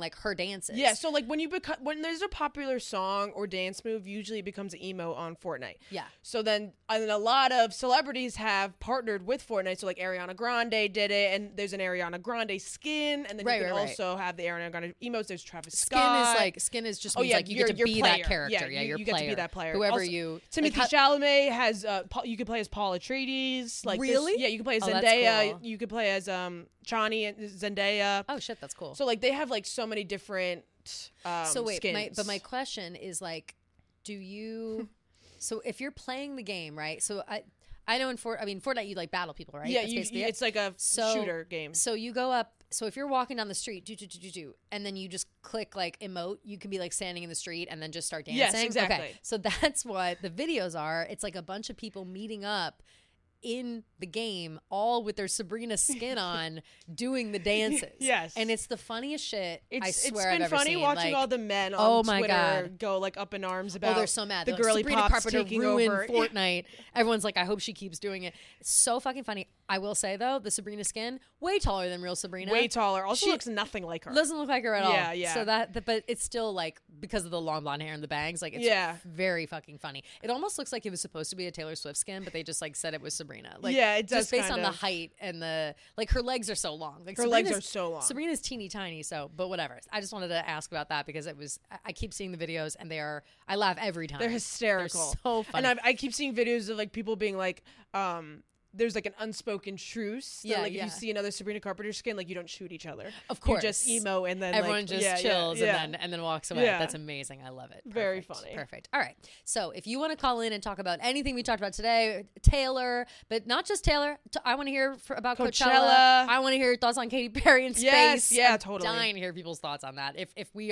dances. Yeah, so like when there's a popular song or dance move, usually it becomes an emo on Fortnite. Yeah. So then a lot of celebrities have partnered with Fortnite. So like Ariana Grande did it, and there's an Ariana Grande skin, and then you can also have the Ariana Grande emotes. There's Travis Scott. Skin is just means like you get to be that character. Yeah, you get to be that player. Whoever also, you. Timothy Chalamet has you can play as Paul Atreides. Like really? Yeah, you can play as Zendaya. Cool. You could play as Chani and Zendaya. Oh shit, that's cool. So like they have like so many different so wait, skins. my question is like, do you so if you're playing the game, right? So I know in Fortnite you like battle people, right? Yeah, it's like a shooter game. So you go up. So if you're walking down the street, and then you just click like emote, you can be like standing in the street and then just start dancing. Yes, exactly. Okay, so that's what the videos are. It's like a bunch of people meeting up in the game, all with their Sabrina skin on, doing the dances. Yes, and it's the funniest shit. I swear it's been I've ever funny seen. watching like, all the men on Twitter God. go like up in arms about. Oh, they're so mad. The they're girly like, Sabrina pops Carpenter taking ruined over Fortnite. Everyone's like, I hope she keeps doing it. It's so fucking funny. I will say though, the Sabrina skin way taller than real Sabrina. Way taller. Also looks nothing like her. Doesn't look like her at all. Yeah. So but it's still like because of the long blonde hair and the bangs, like it's very fucking funny. It almost looks like it was supposed to be a Taylor Swift skin, but they just like said it was Sabrina. Like it does. Just based on the height and the like, her legs are so long. Like her legs are so long. Sabrina's teeny tiny. So, but whatever. I just wanted to ask about that because it was. I keep seeing the videos and I laugh every time. They're hysterical. They're so funny. And I keep seeing videos of like people being like, there's like an unspoken truce. That, like if you see another Sabrina Carpenter skin, like you don't shoot each other. Of course, you just emo and then everyone like, just chills and then walks away. That's amazing. I love it. Perfect. Very funny. Perfect. All right. So if you want to call in and talk about anything we talked about today, Taylor, but not just Taylor. I want to hear about Coachella. I want to hear your thoughts on Katy Perry and space. Yeah, I'm totally. Dying to hear people's thoughts on that.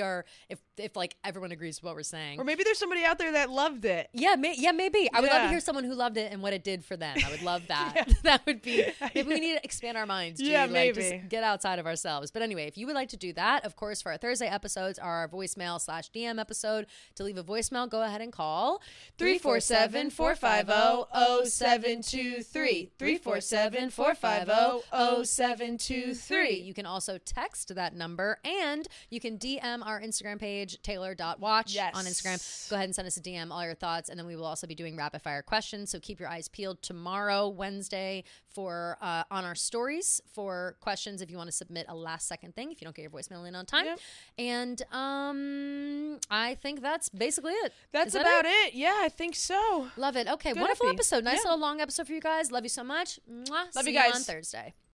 If like everyone agrees with what we're saying, or maybe there's somebody out there that loved it. Yeah, maybe. I would love to hear someone who loved it and what it did for them. I would love that. That would be. Maybe we need to expand our minds. Yeah, maybe. Just get outside of ourselves. But anyway, if you would like to do that, of course, for our Thursday episodes, our voicemail/DM episode. To leave a voicemail, go ahead and call 347-450-0723. 347-450-0723. You can also text that number, and you can DM our Instagram page, Taylor.watch on Instagram. Go ahead and send us a DM, all your thoughts, and then we will also be doing rapid fire questions. So keep your eyes peeled tomorrow, Wednesday, for on our stories for questions if you want to submit a last second thing if you don't get your voicemail in on time. And I think that's basically it. That's about it. Yeah, I think so. Love it. Okay, wonderful episode. Nice little long episode for you guys. Love you so much. Mwah. Love See you guys on Thursday.